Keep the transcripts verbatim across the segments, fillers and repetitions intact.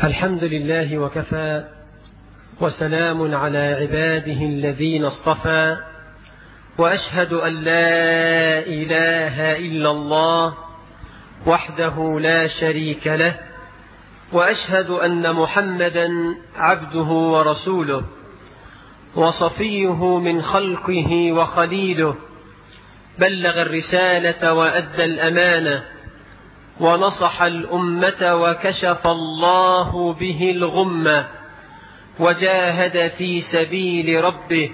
الحمد لله وكفى، وسلام على عباده الذين اصطفى، وأشهد أن لا إله إلا الله وحده لا شريك له، وأشهد أن محمدا عبده ورسوله وصفيه من خلقه وخليله، بلغ الرسالة وأدى الأمانة ونصح الأمة وكشف الله به الغمة، وجاهد في سبيل ربه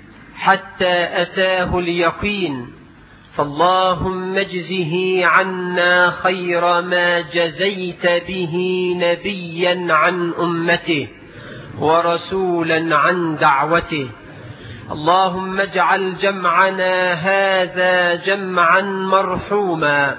حتى أتاه اليقين. فاللهم اجزه عنا خير ما جزيت به نبيا عن أمته ورسولا عن دعوته. اللهم اجعل جمعنا هذا جمعا مرحوما،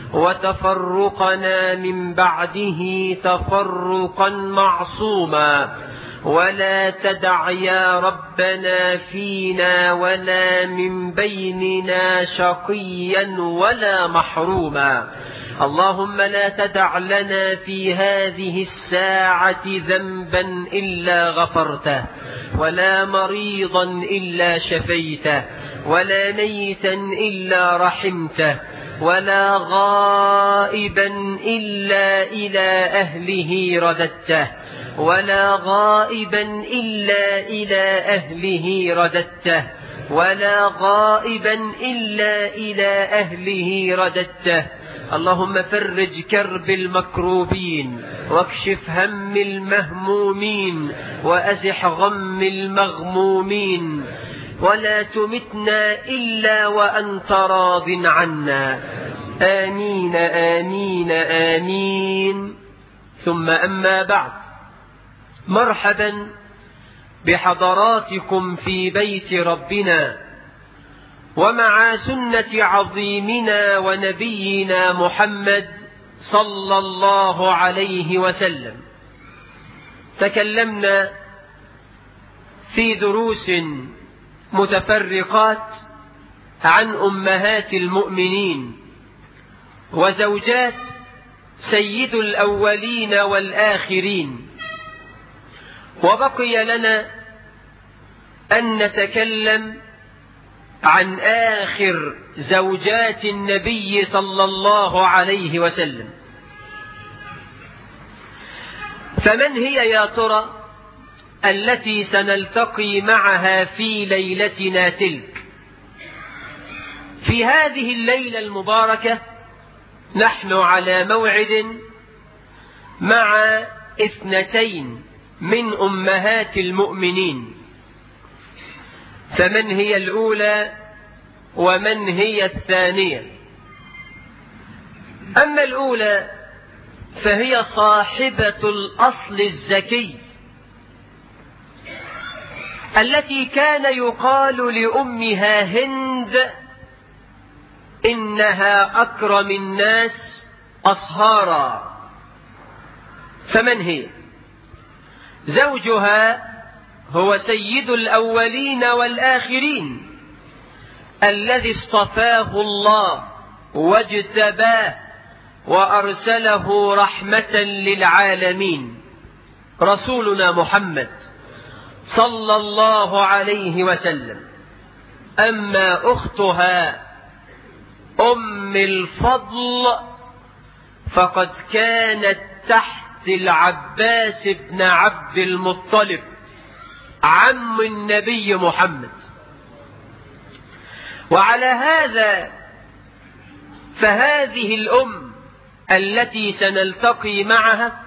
وتفرقنا من بعده تفرقا معصوما، ولا تدع يا ربنا فينا ولا من بيننا شقيا ولا محروما. اللهم لا تدع لنا في هذه الساعة ذنبا إلا غفرته، ولا مريضا إلا شفيته، ولا ميتا إلا رحمته، ولا غائبا إلا إلى أهله رددته، ولا غائبا إلا إلى أهله رددته، ولا غائبا إلا إلى أهله رددته. اللهم فرج كرب المكروبين، واكشف هم المهمومين، وأزح غم المغمومين، ولا تمتنا إلا وأنت راض عنا. آمين آمين آمين. ثم أما بعد، مرحبا بحضراتكم في بيت ربنا، ومع سنة عظيمنا ونبينا محمد صلى الله عليه وسلم. تكلمنا في دروس متفرقات عن أمهات المؤمنين وزوجات سيد الأولين والآخرين، وبقي لنا أن نتكلم عن آخر زوجات النبي صلى الله عليه وسلم. فمن هي يا ترى التي سنلتقي معها في ليلتنا تلك؟ في هذه الليلة المباركة نحن على موعد مع اثنتين من أمهات المؤمنين. فمن هي الأولى ومن هي الثانية؟ أما الأولى فهي صاحبة الأصل الزكي، التي كان يقال لأمها هند إنها أكرم الناس أصهارا. فمن هي؟ زوجها هو سيد الأولين والآخرين، الذي اصطفاه الله واجتباه وأرسله رحمة للعالمين، رسولنا محمد صلى الله عليه وسلم. أما أختها أم الفضل فقد كانت تحت العباس بن عبد المطلب عم النبي محمد. وعلى هذا فهذه الأم التي سنلتقي معها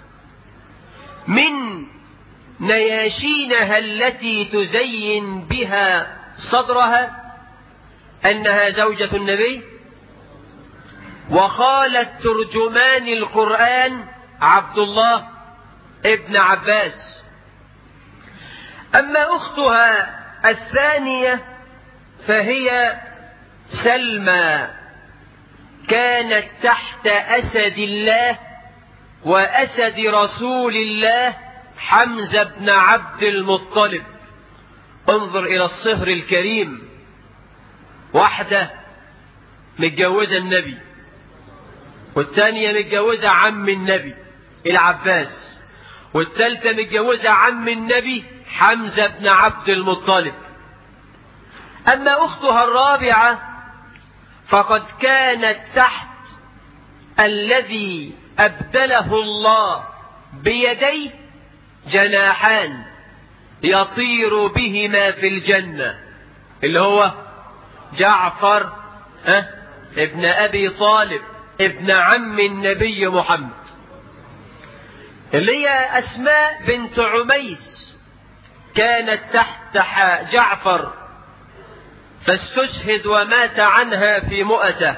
من نياشينها التي تزين بها صدرها أنها زوجة النبي وخالة ترجمان القرآن عبد الله ابن عباس. أما أختها الثانية فهي سلمى، كانت تحت أسد الله وأسد رسول الله حمزة بن عبد المطلب. انظر إلى الصهر الكريم، واحدة متجوزة النبي والثانية متجوزة عم النبي العباس، والثالثة متجوزة عم النبي حمزة بن عبد المطلب. أما أختها الرابعة فقد كانت تحت الذي أبدله الله بيديه جناحان يطير بهما في الجنة، اللي هو جعفر أه؟ ابن أبي طالب ابن عم النبي محمد، اللي هي أسماء بنت عميس كانت تحت جعفر فاستشهد ومات عنها في مؤته،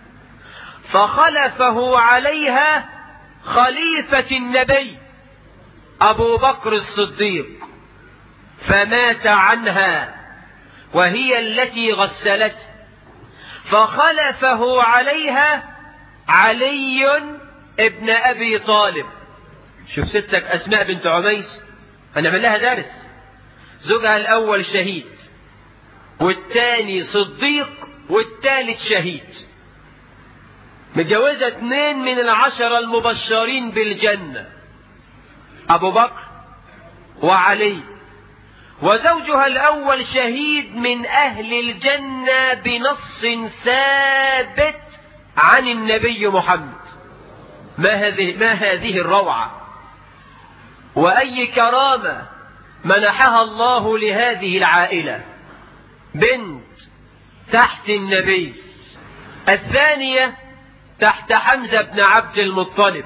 فخلفه عليها خليفة النبي أبو بكر الصديق فمات عنها وهي التي غسلته، فخلفه عليها علي ابن أبي طالب. شوف ستك أسماء بنت عميس هنعمل لها درس. زوجها الأول شهيد والثاني صديق والثالث شهيد، متجوزة اثنين من العشرة المبشرين بالجنة، أبو بكر وعلي. وزوجها الأول شهيد من أهل الجنة بنص ثابت عن النبي محمد. ما هذه, ما هذه الروعة وأي كرامة منحها الله لهذه العائلة، بنت تحت النبي. الثانية تحت حمزة بن عبد المطلب،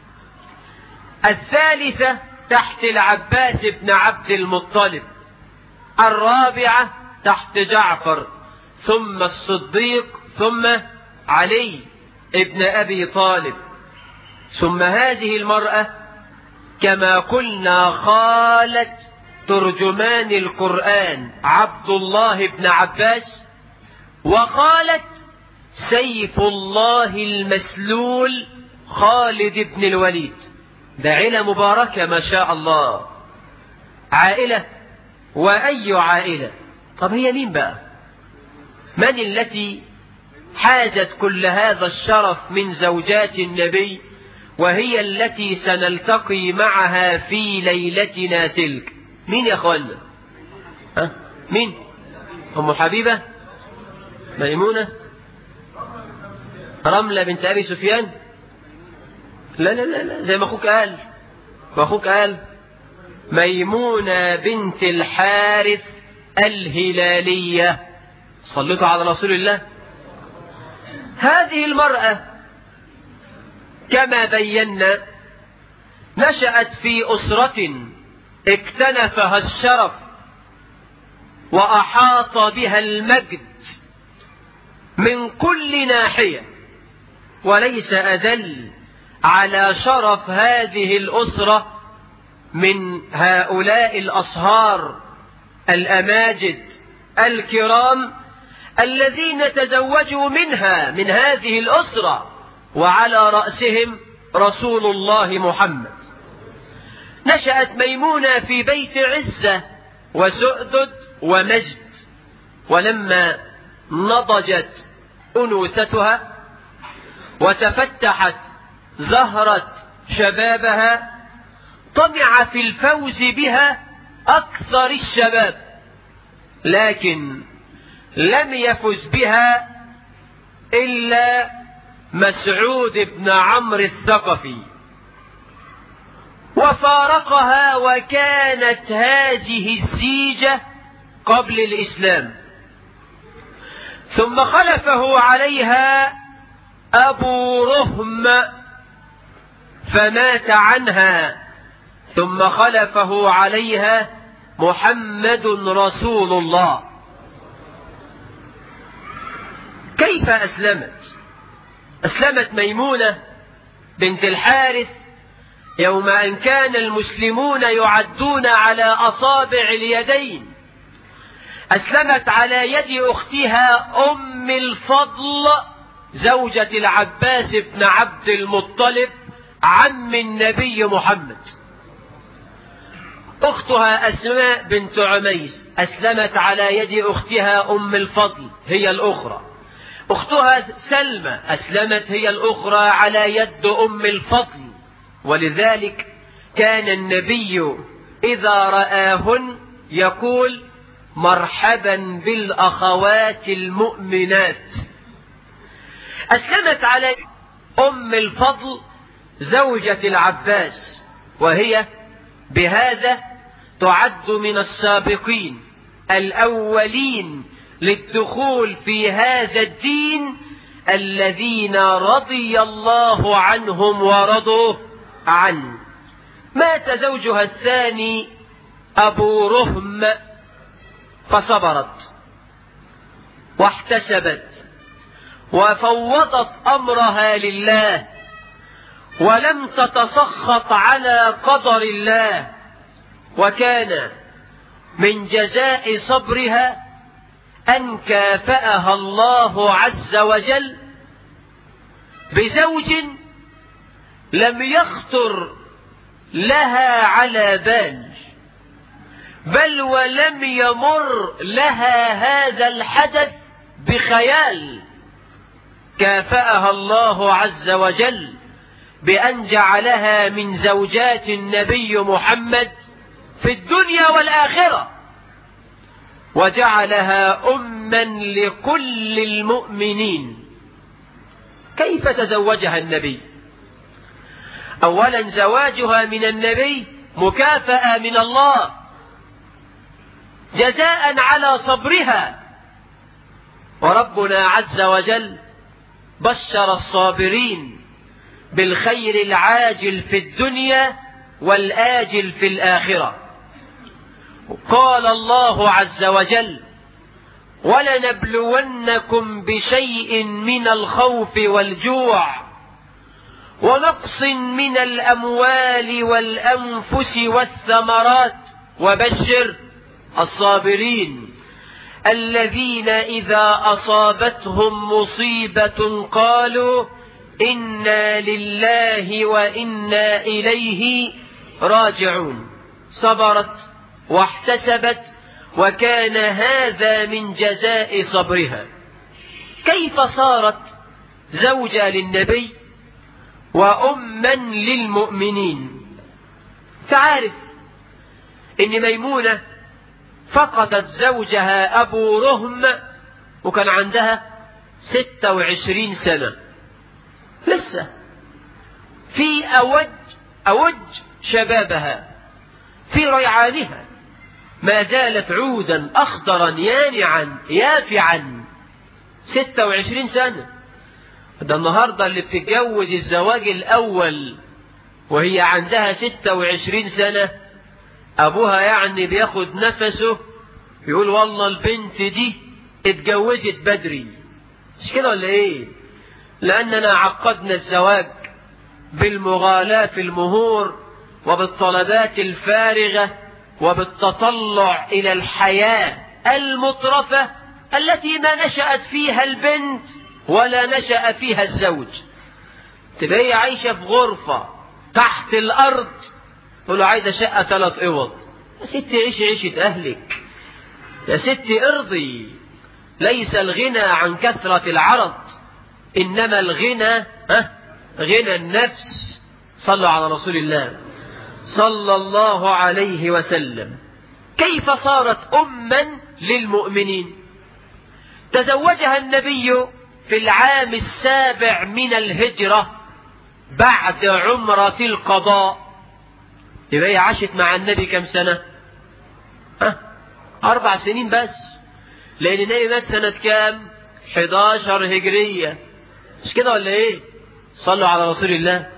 الثالثة تحت العباس بن عبد المطلب، الرابعة تحت جعفر ثم الصديق ثم علي ابن أبي طالب. ثم هذه المرأة كما قلنا خالة ترجمان القرآن عبد الله بن عباس، وخالة سيف الله المسلول خالد بن الوليد. ده عائلة مباركة ما شاء الله، عائلة وأي عائلة. طب هي مين بقى؟ من التي حازت كل هذا الشرف من زوجات النبي وهي التي سنلتقي معها في ليلتنا تلك؟ مين يا أخوانا؟ ها؟ مين؟ أم حبيبة؟ ميمونة؟ رملة بنت أبي سفيان؟ لا لا لا لا، زي ما أخوك قال، وأخوك قال ميمونة بنت الحارث الهلالية. صلوا على رسول الله. هذه المرأة كما بينا نشأت في أسرة اكتنفها الشرف وأحاط بها المجد من كل ناحية، وليس أدل على شرف هذه الأسرة من هؤلاء الأصهار الأماجد الكرام الذين تزوجوا منها من هذه الأسرة، وعلى رأسهم رسول الله محمد. نشأت ميمونة في بيت عزة وسؤدد ومجد، ولما نضجت أنوثتها وتفتحت زهرة شبابها طمع في الفوز بها أكثر الشباب، لكن لم يفز بها إلا مسعود بن عمرو الثقفي، وفارقها وكانت هذه الزيجة قبل الإسلام. ثم خلفه عليها أبو رهم فمات عنها، ثم خلفه عليها محمد رسول الله. كيف أسلمت؟ أسلمت ميمونة بنت الحارث يوم أن كان المسلمون يعدون على أصابع اليدين. أسلمت على يد أختها أم الفضل زوجة العباس بن عبد المطلب عم النبي محمد. أختها أسماء بنت عميس أسلمت على يد أختها أم الفضل هي الأخرى. أختها سلمى أسلمت هي الأخرى على يد أم الفضل، ولذلك كان النبي إذا رآهن يقول مرحبا بالأخوات المؤمنات. أسلمت على أم الفضل زوجة العباس، وهي بهذا تعد من السابقين الأولين للدخول في هذا الدين الذين رضي الله عنهم ورضوا عنه. مات زوجها الثاني أبو رهم فصبرت واحتسبت وفوضت أمرها لله ولم تتسخط على قدر الله، وكان من جزاء صبرها أن كافأها الله عز وجل بزوج لم يخطر لها على بال، بل ولم يمر لها هذا الحدث بخيال. كافأها الله عز وجل بأن جعلها من زوجات النبي محمد في الدنيا والآخرة، وجعلها أما لكل المؤمنين. كيف تزوجها النبي؟ أولا زواجها من النبي مكافأة من الله جزاء على صبرها، وربنا عز وجل بشر الصابرين بالخير العاجل في الدنيا والآجل في الآخرة. قال الله عز وجل ولنبلونكم بشيء من الخوف والجوع ونقص من الأموال والأنفس والثمرات وبشر الصابرين الذين إذا أصابتهم مصيبة قالوا إنا لله وإنا إليه راجعون. صبرت واحتسبت وكان هذا من جزاء صبرها. كيف صارت زوجة للنبي وأما للمؤمنين؟ تعرف إن ميمونة فقدت زوجها أبو رهم وكان عندها ستة وعشرين سنة، لسه في أوج أوج شبابها، في ريعانها، ما زالت عودا أخضرا يانعا يافعا. ستة وعشرين سنة، ده النهاردة اللي بتتجوز الزواج الأول وهي عندها ستة وعشرين سنة أبوها يعني بياخد نفسه يقول والله البنت دي اتجوزت بدري. مش كده ولا ايه؟ لأننا عقدنا الزواج بالمغالاة في المهور وبالطلبات الفارغة وبالتطلع إلى الحياة المترفة التي ما نشأت فيها البنت ولا نشأ فيها الزوج. تبقى هي عايشة في غرفة تحت الأرض تقول له عايزة شقة ثلاث اوض. يا ستي عيشي عيشة أهلك، يا ستي ارضي. ليس الغنى عن كثرة العرض، إنما الغنى ها غنى النفس. صلوا على رسول الله صلى الله عليه وسلم. كيف صارت أما للمؤمنين؟ تزوجها النبي في العام السابع من الهجرة بعد عمرة القضاء. يبقى هي عاشت مع النبي كم سنة؟ ها؟ أربع سنين بس، لأن النبي مات سنة كام؟ حداشر هجرية. مش كده ولا إيه؟ صلوا على رسول الله.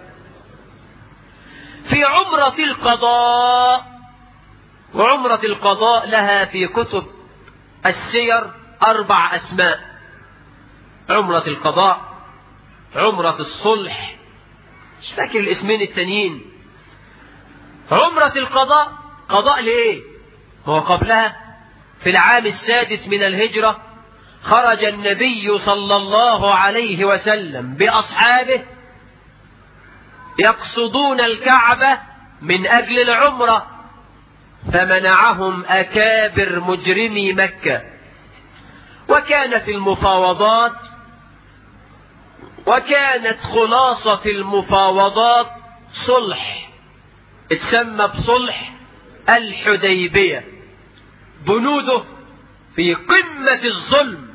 في عمرة القضاء، وعمرة القضاء لها في كتب السير أربع أسماء: عمرة القضاء، عمرة الصلح، مش فاكر الاسمين التانيين. عمرة القضاء قضاء لإيه؟ هو قبلها في العام السادس من الهجرة خرج النبي صلى الله عليه وسلم بأصحابه يقصدون الكعبة من أجل العمرة، فمنعهم أكابر مجرمي مكة. وكانت المفاوضات وكانت خلاصة المفاوضات صلح اتسمى بصلح الحديبية. بنوده في قمة الظلم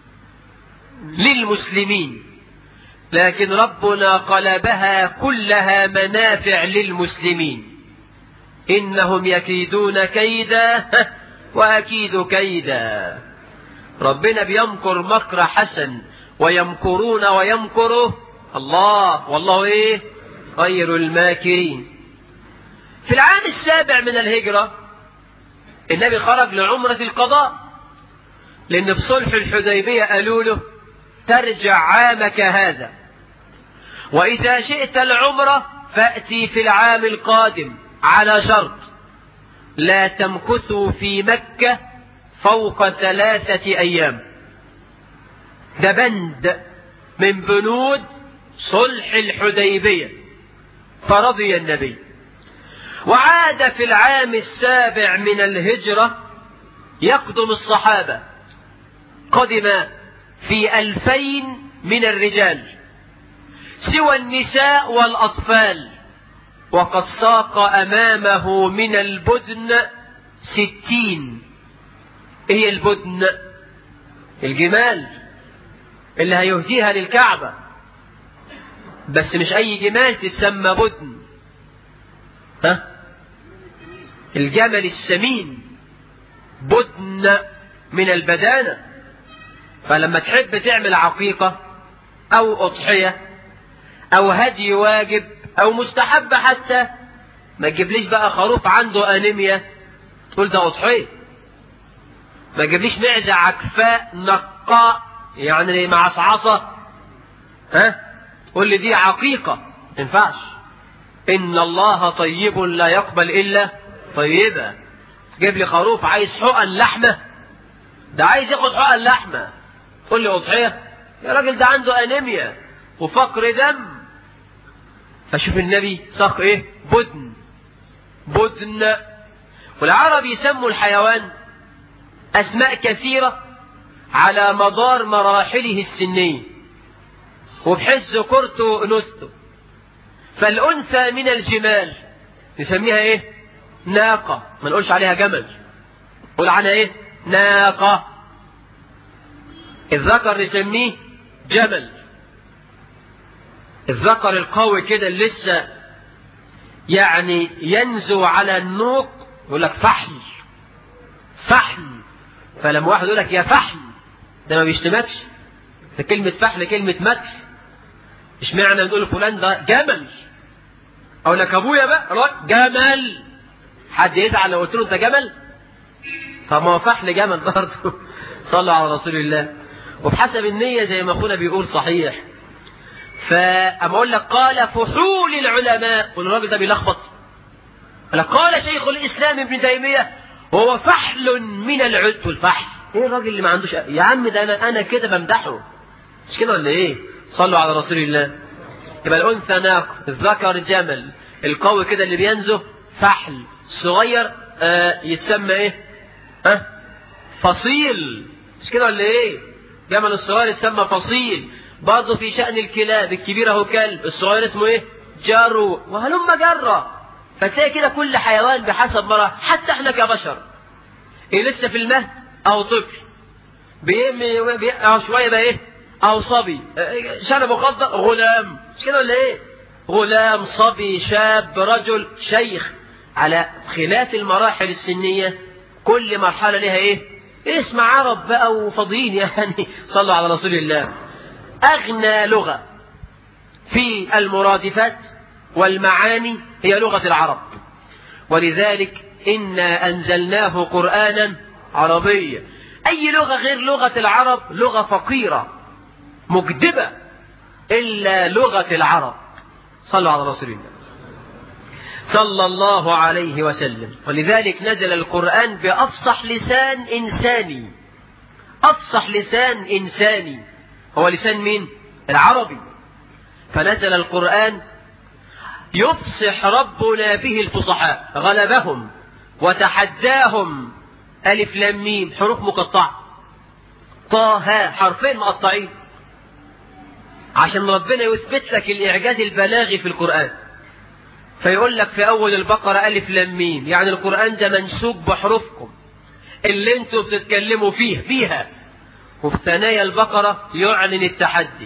للمسلمين، لكن ربنا قلبها كلها منافع للمسلمين. إنهم يكيدون كيدا وأكيد كيدا. ربنا بيمكر مكر حسن، ويمكرون ويمكره الله، والله إيه خير الماكرين. في العام السابع من الهجرة النبي خرج لعمرة القضاء، لأن في صلح الحديبية قالوا له ترجع عامك هذا، وإذا شئت العمرة فأتي في العام القادم، على شرط لا تمكثوا في مكة فوق ثلاثة أيام. ده بند من بنود صلح الحديبية. فرضي النبي وعاد في العام السابع من الهجرة يقدم الصحابة. قدم في ألفين من الرجال سوى النساء والأطفال، وقد ساق أمامه من البدن ستين. إيه البدن؟ الجمال اللي هيهديها للكعبة، بس مش أي جمال تسمى بدن، ها؟ الجمل السمين، بدن من البدانة. فلما تحب تعمل عقيقة أو أضحية أو هدي واجب أو مستحب حتى، ما تجيبليش بقى خروف عنده أنيميا تقول ده أضحية. ما تجيبليش معزة عكفاء نقاء يعني معصعصة ها تقول لي دي عقيقة، ما تنفعش. إن الله طيب لا يقبل إلا طيبا. تجيب لي خروف عايز حقن لحمة، ده عايز ياخد حقن لحمة تقول لي أضحية؟ يا راجل ده عنده أنيميا وفقر دم. فشوف النبي ساق إيه؟ بدن. بدن. والعرب يسموا الحيوان أسماء كثيرة على مدار مراحله السنية وبحيث ذكرته أنثته. فالأنثى من الجمال نسميها إيه؟ ناقة، ما نقولش عليها جمل، نقول عنها إيه؟ ناقة. الذكر نسميه جمل. الذكر القوي كده اللي لسه يعني ينزو على النوق يقول لك فحل. فحل. فلما واحد يقول لك يا فحل ده ما بيشتمكش، ده كلمة فحل كلمة مدح. مش معنى نقول فلان ده جمل، أقول لك أبويا بقى جمل. حد يزعل لو قلت له أنت جمل؟ طب ما هو فحل جمل برضه. صلوا على رسول الله. وبحسب النية زي ما أخونا بيقول صحيح. فأما أقول لك قال فحول العلماء، والراجل ده بيلخبط. قال شيخ الإسلام ابن تيمية وهو فحل من العد. الفحل ايه الراجل اللي ما عندوش؟ يا عم ده انا انا كده بمدحه، مش كده ولا ايه؟ صلوا على رسول الله. يبقى الانثى ناقه، الذكر جمل، القوي كده اللي بينزه فحل، الصغير آه يتسمى ايه؟ ها أه؟ فصيل، مش كده ولا ايه؟ جمل الصغير يتسمى فصيل. برضه في شأن الكلاب، الكبير اهو كلب، الصغير اسمه ايه؟ جرو، وهلم جرة. فتلاقي كده كل حيوان بحسب مرة. حتى احنا كبشر إيه لسه في المهد او طفل بي... او شويه بقى ايه او صبي شنب مخضر غلام، مش كده ولا ايه؟ غلام، صبي، شاب، رجل، شيخ، على خلاف المراحل السنيه. كل مرحله لها ايه؟ اسم عرب بقى وفضيل يعني. صلوا على رسول الله. اغنى لغه في المرادفات والمعاني هي لغه العرب، ولذلك إنا أنزلناه قرآنا عربيا. أي لغة غير لغة العرب لغة فقيرة مكدبة، إلا لغة العرب. صلوا على رسول الله صلى الله عليه وسلم. ولذلك نزل القرآن بأفصح لسان إنساني. أفصح لسان إنساني هو لسان مين؟ العربي. فنزل القرآن يفصح ربنا به الفصحاء، غلبهم وتحداهم. ألف لام ميم حروف مقطعة، طه حرفين مقطعين، عشان ربنا يثبت لك الإعجاز البلاغي في القرآن. فيقول لك في أول البقرة ألف لام ميم، يعني القرآن ده منسوب بحروفكم اللي انتوا بتتكلموا فيه فيها. وفي ثنايا البقرة يعلن التحدي: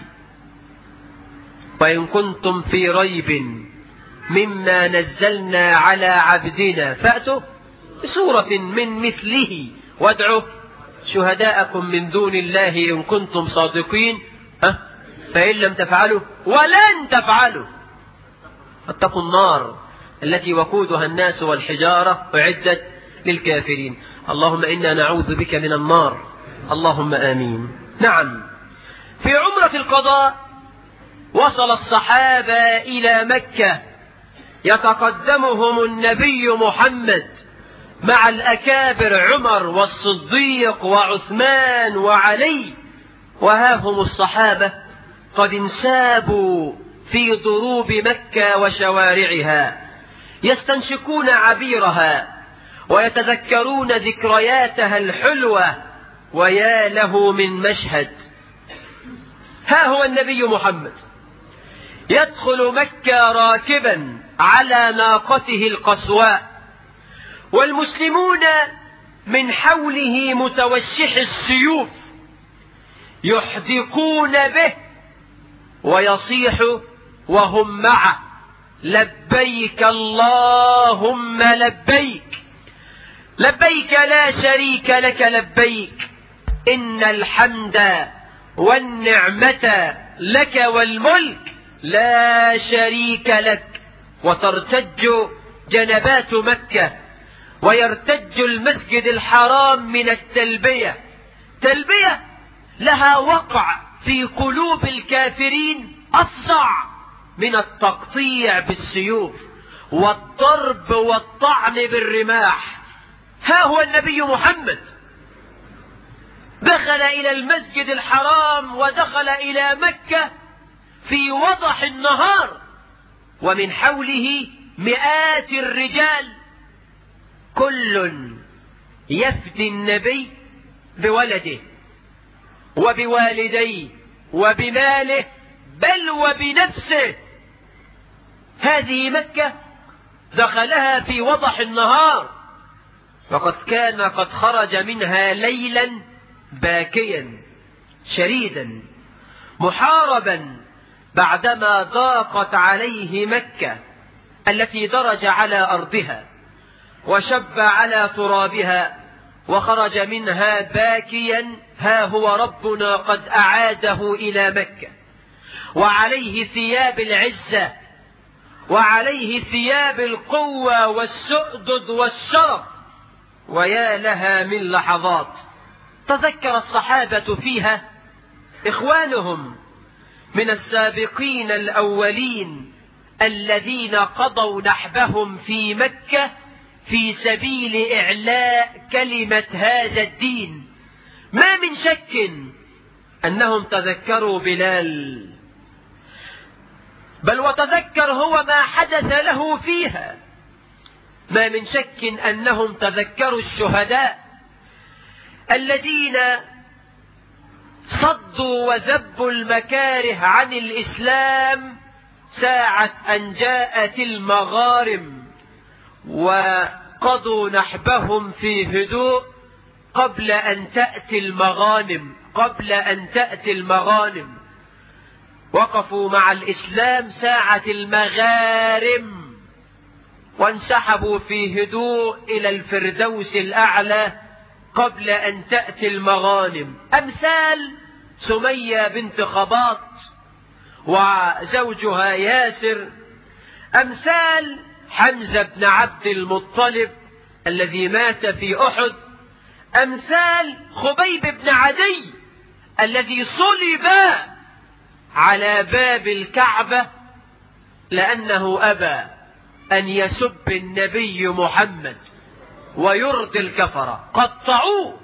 وإن كنتم في ريب مما نزلنا على عبدنا فأتوا بسورة من مثله وادعوا شهداءكم من دون الله إن كنتم صادقين، ها؟ فإن لم تفعلوا ولن تفعلوا اتقوا النار التي وقودها الناس والحجارة أعدت للكافرين. اللهم إنا نعوذ بك من النار، اللهم آمين. نعم، في عمرة القضاء وصل الصحابة إلى مكة، يتقدمهم النبي محمد مع الأكابر عمر والصديق وعثمان وعلي، وها هم الصحابة قد انسابوا في ضروب مكة وشوارعها، يستنشقون عبيرها ويتذكرون ذكرياتها الحلوة. ويا له من مشهد، ها هو النبي محمد يدخل مكة راكبا على ناقته القصواء، والمسلمون من حوله متوشح السيوف يحدقون به ويصيح وهم معه: لبيك اللهم لبيك، لبيك لا شريك لك لبيك، إن الحمد والنعمة لك والملك لا شريك لك. وترتج جنبات مكة ويرتج المسجد الحرام من التلبية، تلبية لها وقع في قلوب الكافرين أفظع من التقطيع بالسيوف والضرب والطعن بالرماح. ها هو النبي محمد دخل إلى المسجد الحرام ودخل إلى مكة في وضح النهار، ومن حوله مئات الرجال، كل يفدي النبي بولده وبوالديه وبماله بل وبنفسه. هذه مكة دخلها في وضح النهار، وقد كان قد خرج منها ليلا باكيا شريدا محاربا بعدما ضاقت عليه مكة التي درج على أرضها وشب على ترابها، وخرج منها باكيا: ها هو ربنا قد أعاده إلى مكة، وعليه ثياب العزة وعليه ثياب القوة والسؤدد والشرف. ويا لها من لحظات تذكر الصحابة فيها إخوانهم من السابقين الأولين الذين قضوا نحبهم في مكة في سبيل إعلاء كلمة هذا الدين. ما من شك أنهم تذكروا بلال، بل وتذكر هو ما حدث له فيها. ما من شك أنهم تذكروا الشهداء الذين صدوا وذبوا المكاره عن الإسلام ساعة أن جاءت المغارم، وقضوا نحبهم في هدوء قبل أن تأتي المغانم قبل أن تأتي المغانم وقفوا مع الإسلام ساعة المغارم، وانسحبوا في هدوء إلى الفردوس الأعلى قبل أن تأتي المغانم. أمثال سمية بنت خباط وزوجها ياسر، أمثال حمزة بن عبد المطلب الذي مات في أحد، أمثال خبيب بن عدي الذي صلب على باب الكعبة لأنه أبى أن يسب النبي محمد ويرضي الكفرة، قطعوه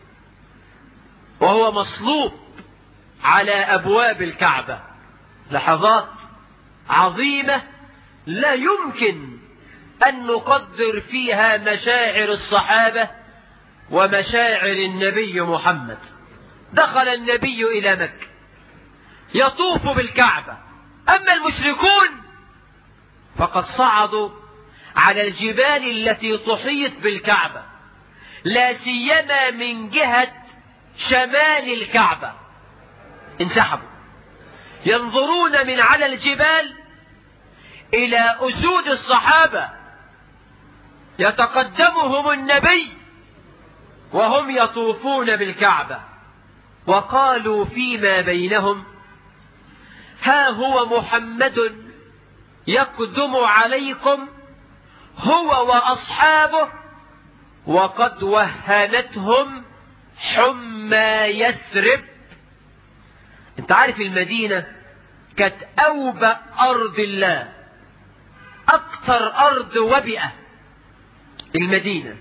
وهو مصلوب على أبواب الكعبة. لحظات عظيمة لا يمكن أن نقدر فيها مشاعر الصحابة ومشاعر النبي محمد. دخل النبي إلى مكة يطوف بالكعبة، أما المشركون فقد صعدوا على الجبال التي تحيط بالكعبة، لا سيما من جهة شمال الكعبة، انسحبوا ينظرون من على الجبال إلى أسود الصحابة يتقدمهم النبي وهم يطوفون بالكعبة، وقالوا فيما بينهم: ها هو محمد يقدم عليكم هو وأصحابه وقد وهنتهم حمى يثرب. انت عارف المدينة كانت أوبأ أرض الله، أكثر أرض وبئة المدينة،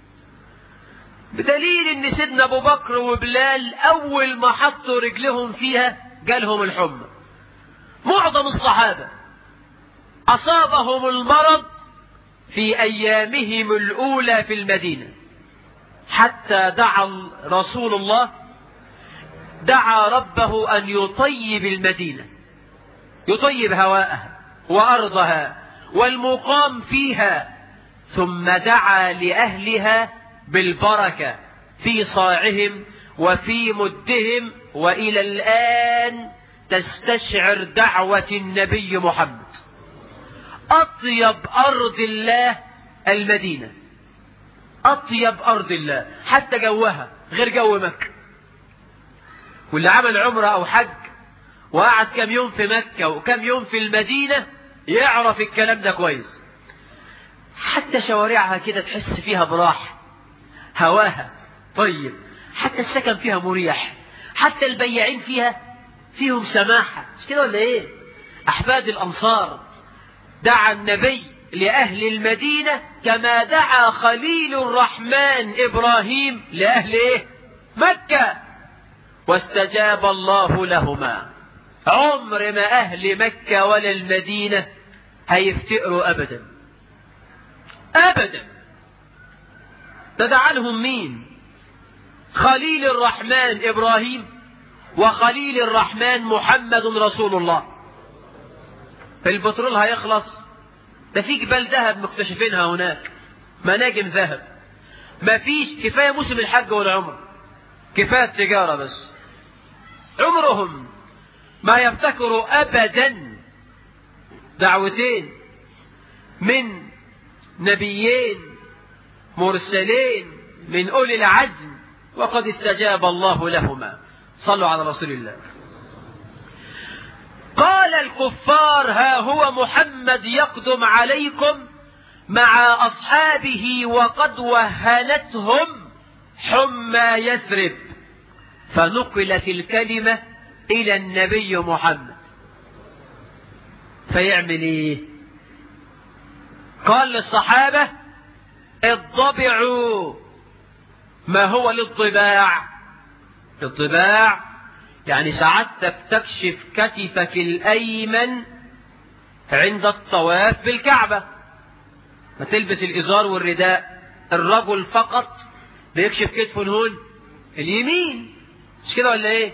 بدليل ان سيدنا ابو بكر وبلال اول ما حطوا رجلهم فيها جالهم الحمى. معظم الصحابة اصابهم المرض في ايامهم الاولى في المدينة، حتى دعا رسول الله دعا ربه ان يطيب المدينة، يطيب هواءها وارضها والمقام فيها، ثم دعا لأهلها بالبركة في صاعهم وفي مدهم، وإلى الآن تستشعر دعوة النبي محمد. أطيب أرض الله المدينة، أطيب أرض الله، حتى جوها غير جو مكة. واللي عمل عمرة أو حج وقعد كم يوم في مكة وكم يوم في المدينة يعرف الكلام ده كويس. حتى شوارعها كده تحس فيها براحة، هواها طيب، حتى السكن فيها مريح، حتى البياعين فيها فيهم سماحة، مش كده ولا ايه؟ أحفاد الأنصار دعا النبي لأهل المدينة كما دعا خليل الرحمن إبراهيم لأهل ايه؟ مكة، واستجاب الله لهما. عمر ما أهل مكة ولا المدينة هيفتقروا أبدا أبدا. تدعى لهم مين؟ خليل الرحمن إبراهيم وخليل الرحمن محمد رسول الله. البترول هيخلص، ده في جبال ذهب مكتشفينها هناك، مناجم ذهب، ما فيش، كفاية موسم الحج والعمر، كفاية التجارة بس. عمرهم ما يفتكروا أبدا دعوتين من نبيين مرسلين من أولي العزم وقد استجاب الله لهما. صلوا على رسول الله. قال الكفار: ها هو محمد يقدم عليكم مع أصحابه وقد وهنتهم حمى يثرب. فنقلت الكلمة إلى النبي محمد، فيعمل إيه؟ قال للصحابة: اضبعوا. ما هو الاضباع؟ الاضباع يعني سعادتك تكشف كتفك الأيمن عند الطواف بالكعبة، ما تلبس الإزار والرداء، الرجل فقط بيكشف كتفه هون اليمين، مش كده ولا ايه؟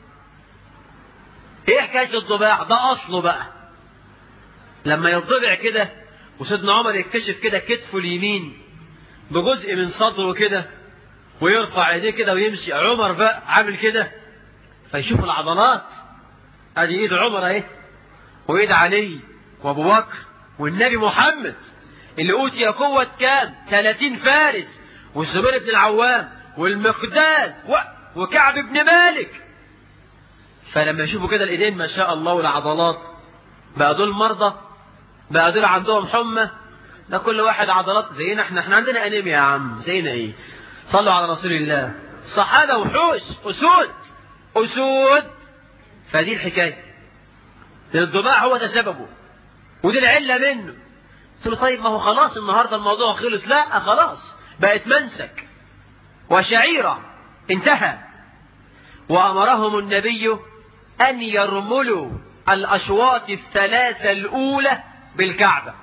ايه حكاية الضباع ده؟ اصله بقى لما يضبع كده وسيدنا عمر يكتشف كده كتفه اليمين بجزء من صدره كده ويرفع يديه كده ويمشي، عمر بقى عامل كده فيشوف العضلات، ادي ايد عمر اهي وايد علي وابو بكر والنبي محمد اللي اوتي قوة كام؟ ثلاثين فارس، والزبير بن العوام والمقداد و... وكعب بن مالك. فلما يشوفوا كده الايدين ما شاء الله والعضلات، بقى دول مرضى، بقى دول عندهم حمى، ده كل واحد عضلات زينا احنا، احنا عندنا انيميا يا عم، زينا ايه؟ صلوا على رسول الله. الصحابة وحوش، اسود اسود. فدي الحكاية، الضباع هو ده سببه ودي العلة منه. قلت له طيب ما هو خلاص النهاردة الموضوع خلص. لا خلاص، بقت منسك وشعيرة، انتهى. وأمرهم النبي أن يرملوا الأشواط الثلاثة الأولى بالكعبة.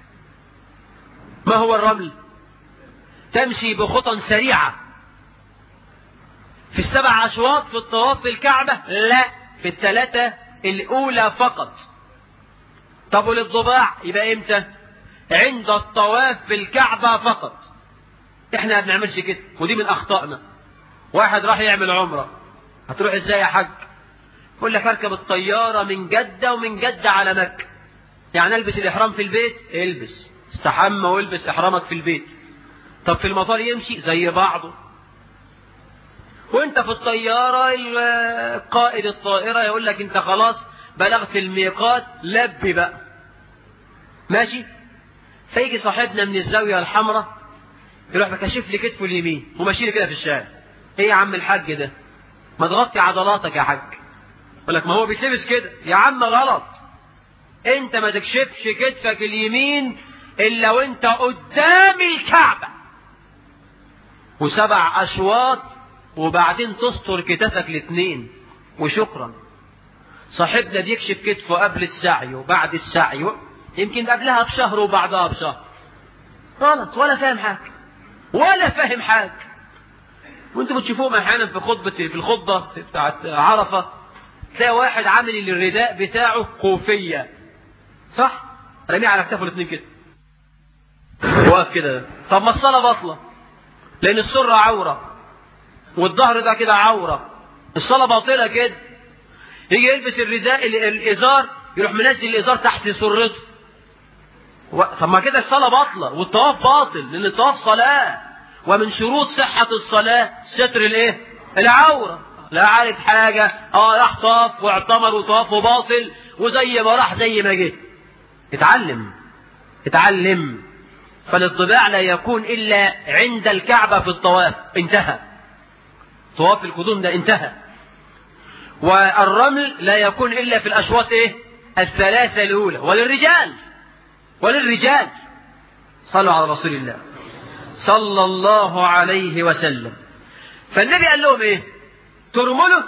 ما هو الرمل؟ تمشي بخطى سريعة في السبع أشواط في الطواف بالكعبة؟ لا، في الثلاثة الأولى فقط. طب وللضباع يبقى امتى؟ عند الطواف بالكعبة فقط. احنا ما بنعملش كده، ودي من اخطائنا. واحد راح يعمل عمرة، هتروح ازاي يا حاج؟ يقول لك اركب الطيارة من جدة ومن جدة على مكة. يعني البس الاحرام في البيت؟ البس، استحمى والبس احرامك في البيت. طب في المطار يمشي زي بعضه. وانت في الطيارة قائد الطائرة يقول لك انت خلاص بلغت الميقات، لبي بقى ماشي. فيجي صاحبنا من الزاوية الحمراء يروح بكشف لي كتفه اليمين وماشي لي كده في الشارع. ايه يا عم الحاج ده؟ ما تغطي عضلاتك يا حاج. يقول لك ما هو بيتلبس كده. يا عم غلط، انت ما تكشفش كتفك اليمين الا وانت قدام الكعبة وسبع اشواط، وبعدين تستر كتفك الاثنين وشكرا. صاحبنا بيكشف كتفه قبل السعي وبعد السعي، يمكن قبلها بشهر وبعدها بشهر. غلط، ولا فاهم حاجة ولا فاهم حاجة. وانتم بتشوفوهم احيانا في خطبة في الخطبة بتاعت عرفة، تلاقي واحد عامل الرداء بتاعه كوفية، صح؟ رميه على كتافه الاثنين كده واقف كده. طب ما الصلاة باطلة، لأن السرة عورة والظهر ده كده عورة، الصلاة باطلة كده. يجي يلبس الرداء الإزار يروح منزل الإزار تحت سرته. و... طب ما كده الصلاة باطلة والطواف باطل، لأن الطواف صلاة، ومن شروط صحة الصلاة ستر الايه؟ العورة. لا عارف حاجة، اه راح طاف واعتمر وطافه باطل، وزي ما راح زي ما جه. اتعلم اتعلم. فالاتباع لا يكون إلا عند الكعبة في الطواف، انتهى. طواف القدوم ده انتهى. والرمل لا يكون إلا في الأشواط ايه؟ الثلاثة الأولى. وللرجال وللرجال صلوا على رسول الله صلى الله عليه وسلم. فالنبي قال لهم ايه؟ ترملوا،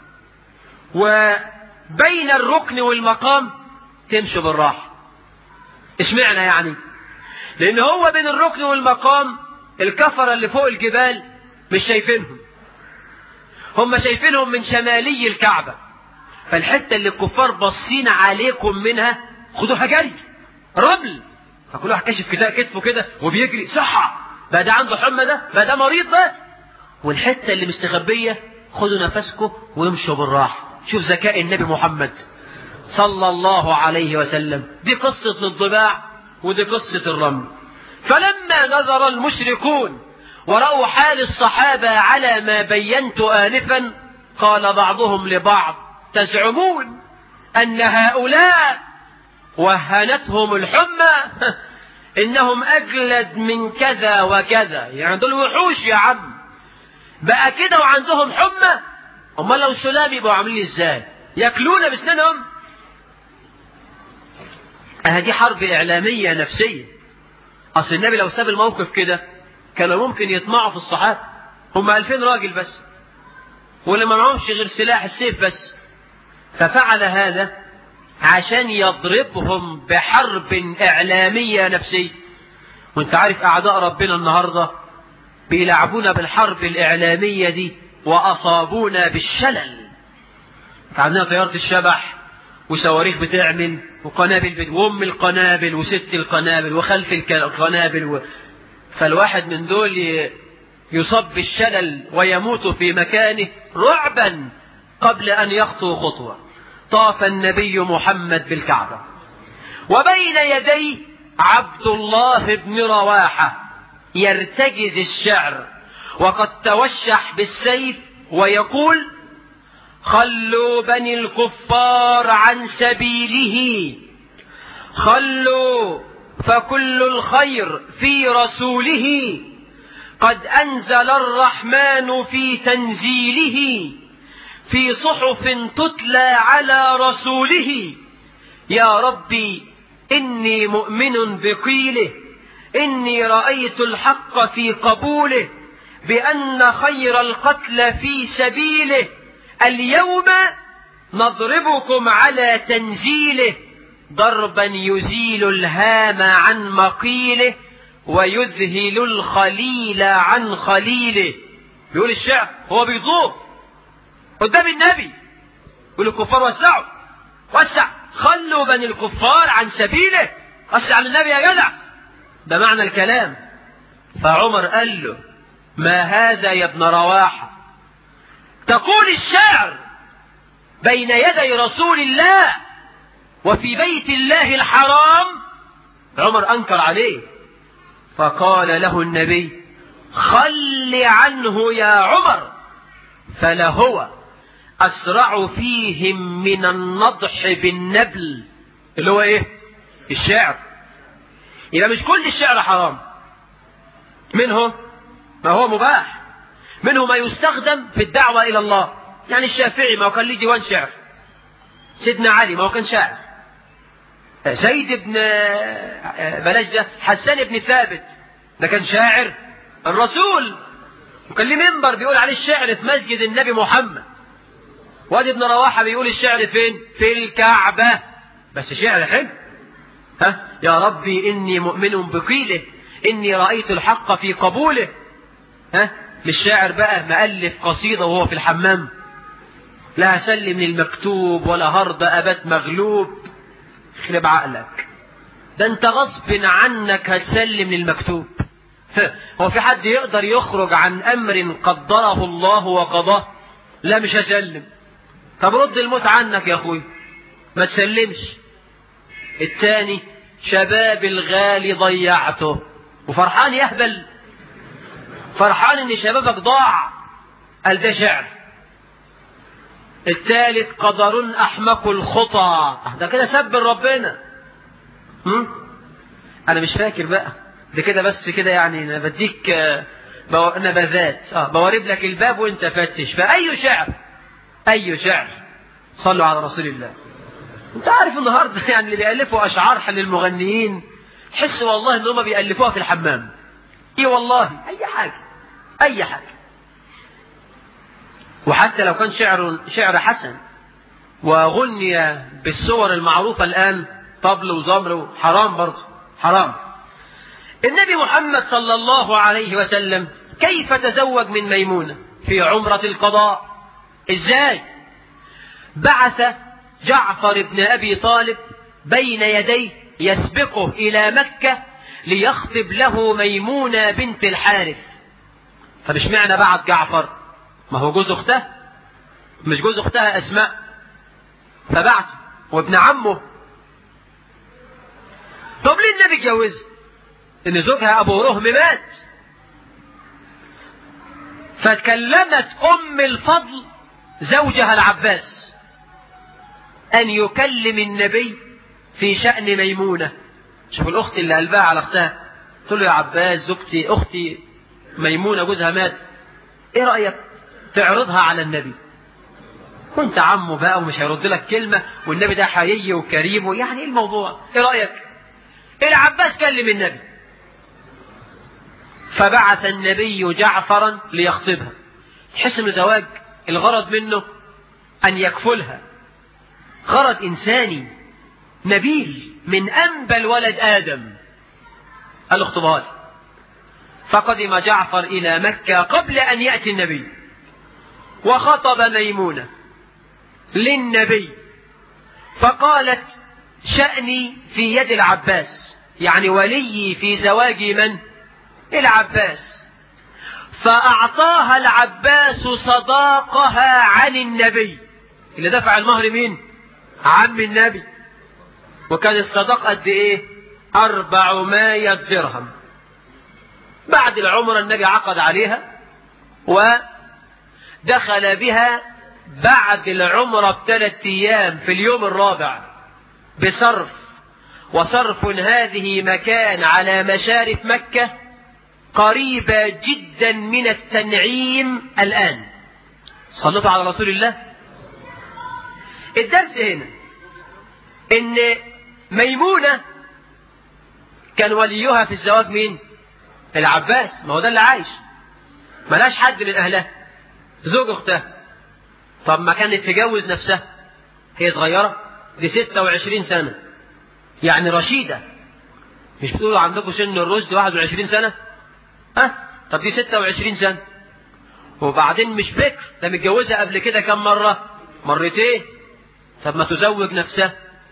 وبين الركن والمقام تمشوا بالراحة. اشمعنى يعني؟ لأن هو بين الركن والمقام الكفرة اللي فوق الجبال مش شايفينهم، هم شايفينهم من شمالي الكعبة. فالحتة اللي الكفار باصين عليكم منها خدوها جري رمل. فكل واحد كشف كتفه كده وبيجري، صحة بقى ده عنده حمى، ده بقى ده مريض ده. والحتة اللي مستخبية خدوا نفسكم ويمشوا بالراحة. شوف ذكاء النبي محمد صلى الله عليه وسلم. دي قصة الضباع ودي قصة الرمل. فلما نظر المشركون ورأوا حال الصحابة على ما بينت آنفا، قال بعضهم لبعض تزعمون أن هؤلاء وهنتهم الحمى؟ إنهم أجلد من كذا وكذا. يعني دول وحوش يا عم، بقى كده وعندهم حمى؟ أما لو سلام يبقوا عاملين إزاي؟ يأكلون بسنانهم؟ هذه حرب إعلامية نفسية. أصل النبي لو ساب الموقف كده كانوا ممكن يطمعوا في الصحابة. هم ألفين راجل بس، ولما معهمش غير سلاح السيف بس. ففعل هذا عشان يضربهم بحرب إعلامية نفسية. وانت عارف أعداء ربنا النهاردة بيلعبونا بالحرب الإعلامية دي وأصابونا بالشلل. عندنا طيارة الشبح وصواريخ بتعمل وقنابل وام القنابل وست القنابل وخلف القنابل و... فالواحد من دول يصاب بالشلل ويموت في مكانه رعبا قبل أن يخطو خطوة. طاف النبي محمد بالكعبة وبين يديه عبد الله بن رواحة يرتجز الشعر وقد توشح بالسيف ويقول خلوا بني الكفار عن سبيله، خلوا فكل الخير في رسوله، قد أنزل الرحمن في تنزيله في صحف تتلى على رسوله. يا ربي إني مؤمن بقيله، إني رأيت الحق في قبوله، بأن خير القتل في سبيله، اليوم نضربكم على تنزيله، ضربا يزيل الهام عن مقيله ويذهل الخليل عن خليله. بيقول الشعر هو بيطوف قدام النبي يقول الكفار وسعوا وسع خلوا بني الكفار عن سبيله، قص على النبي يا جدع، ده معنى الكلام. فعمر قال له ما هذا يا ابن رواحة، تقول الشعر بين يدي رسول الله وفي بيت الله الحرام؟ عمر أنكر عليه، فقال له النبي خل عنه يا عمر، فلهو أسرع فيهم من النضح بالنبل، اللي هو إيه؟ الشعر. إذا مش كل الشعر حرام، منه ما هو مباح، منه ما يستخدم في الدعوة إلى الله. يعني الشافعي ما هو كان ليه ديوان شعر، سيدنا علي ما هو كان شاعر، زيد بن بلاش ده حسان بن ثابت ده كان شاعر الرسول، وكان ليه منبر بيقول عليه الشعر في مسجد النبي محمد. وادي ابن رواحة بيقول الشعر فين؟ في الكعبة، بس شعر حلو. ها يا ربي إني مؤمن بقيله، إني رأيت الحق في قبوله. ها مش شاعر بقى مؤلف قصيدة وهو في الحمام، لا سلم للمكتوب ولا هرب أبت مغلوب. خرب عقلك، ده انت غصب عنك هتسلم للمكتوب. هو في حد يقدر يخرج عن أمر قدره الله وقضاه؟ لا مش هسلم. طب رد الموت عنك يا أخوي، ما تسلمش. التاني شباب الغالي ضيعته، وفرحان يهبل، فرحان ان شبابك ضاع، قال ده شعر. الثالث قدر أحمق الخطى، ده كده سب ربنا. هم؟ أنا مش فاكر بقى ده كده، بس كده يعني أنا بديك نبذات، اه بورب لك الباب وانت فتش. فأي شعر، أي شعر. صلوا على رسول الله. انت عارف النهارده يعني اللي بيألفوا أشعار للمغنيين تحس والله ان هم بيألفوها في الحمام. ايه والله أي حاجة، أي حاجة. وحتى لو كان شعر شعر حسن وغني بالصور المعروفة الآن، طبل وزمر، حرام برضه، حرام. النبي محمد صلى الله عليه وسلم كيف تزوج من ميمونة في عمرة القضاء؟ ازاي؟ بعث جعفر بن أبي طالب بين يديه يسبقه إلى مكة ليخطب له ميمونة بنت الحارث. فمش معنى بعد جعفر، ما هو جوز اختها، مش جوز اختها أسماء، فبعت وابن عمه. طب ليه النبي اتجوزها؟ ان زوجها ابو رهم مات. فتكلمت ام الفضل زوجها العباس ان يكلم النبي في شأن ميمونة. شوف الاخت اللي قلبها على اختها، تقول له يا عباس زوجتي اختي ميمونة جوزها مات، ايه رأيك تعرضها على النبي؟ كنت عمه بقى ومش هيرد لك كلمة، والنبي ده حيي وكريم، يعني ايه الموضوع؟ ايه رأيك؟ العباس كلم النبي، فبعث النبي جعفرا ليخطبها. تحس انه زواج الغرض منه ان يكفلها، غرض انساني نبيل من انبل ولد ادم. قال له اخطبها. فقدم جعفر الى مكة قبل ان يأتي النبي، وخطب ميمونة للنبي، فقالت شأني في يد العباس، يعني ولي في زواج من؟ العباس. فأعطاها العباس صداقها عن النبي. اللي دفع المهر مين؟ عم النبي. وكان الصداق قد ايه؟ أربعمائة درهم. بعد العمرة النبي عقد عليها ودخل بها بعد العمرة بثلاث أيام في اليوم الرابع بصرف، وصرف هذه مكان على مشارف مكة قريبة جدا من التنعيم الآن. صلوا على رسول الله. الدرس هنا ان ميمونة كان وليها في الزواج مين؟ العباس، ما هو ده اللي عايش، ملاش حد من أهلها، زوج أختها. طب ما كانت تجوز نفسها، هي صغيرة، دي ستة وعشرين سنة، يعني رشيدة. مش بتقولوا عندكم سن الرشد واحد وعشرين سنة؟ ها؟ طب دي ستة وعشرين سنة، وبعدين مش بكر، ده متجوزة قبل كده كم مرة؟ مرتين. طب ما تزوج نفسها،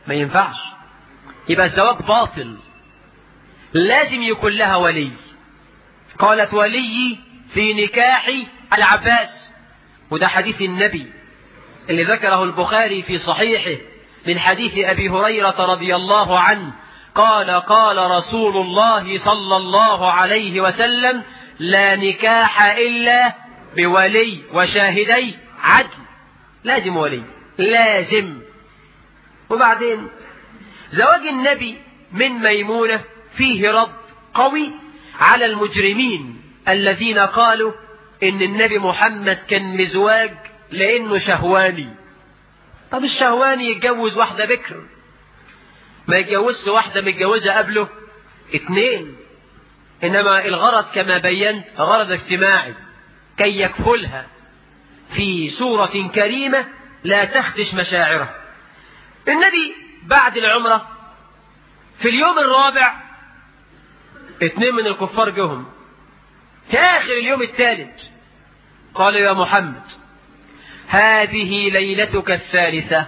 ما ينفعش، يبقى الزواج باطل، لازم يكون لها ولي. قالت ولي في نكاح العباس، وده حديث النبي اللي ذكره البخاري في صحيحه من حديث أبي هريرة رضي الله عنه قال قال رسول الله صلى الله عليه وسلم لا نكاح إلا بولي وشاهدي عدل. لازم ولي، لازم. وبعدين زواج النبي من ميمونة فيه رد قوي على المجرمين الذين قالوا إن النبي محمد كان مزواج لأنه شهواني. طب الشهواني يتجوز واحدة بكر، ما يتجوزش واحدة متجوزة قبله اتنين، إنما الغرض كما بينت غرض اجتماعي كي يكفلها في صورة كريمة لا تخدش مشاعره. النبي بعد العمرة في اليوم الرابع اتنين من الكفار جهم في آخر اليوم الثالث قالوا يا محمد هذه ليلتك الثالثة،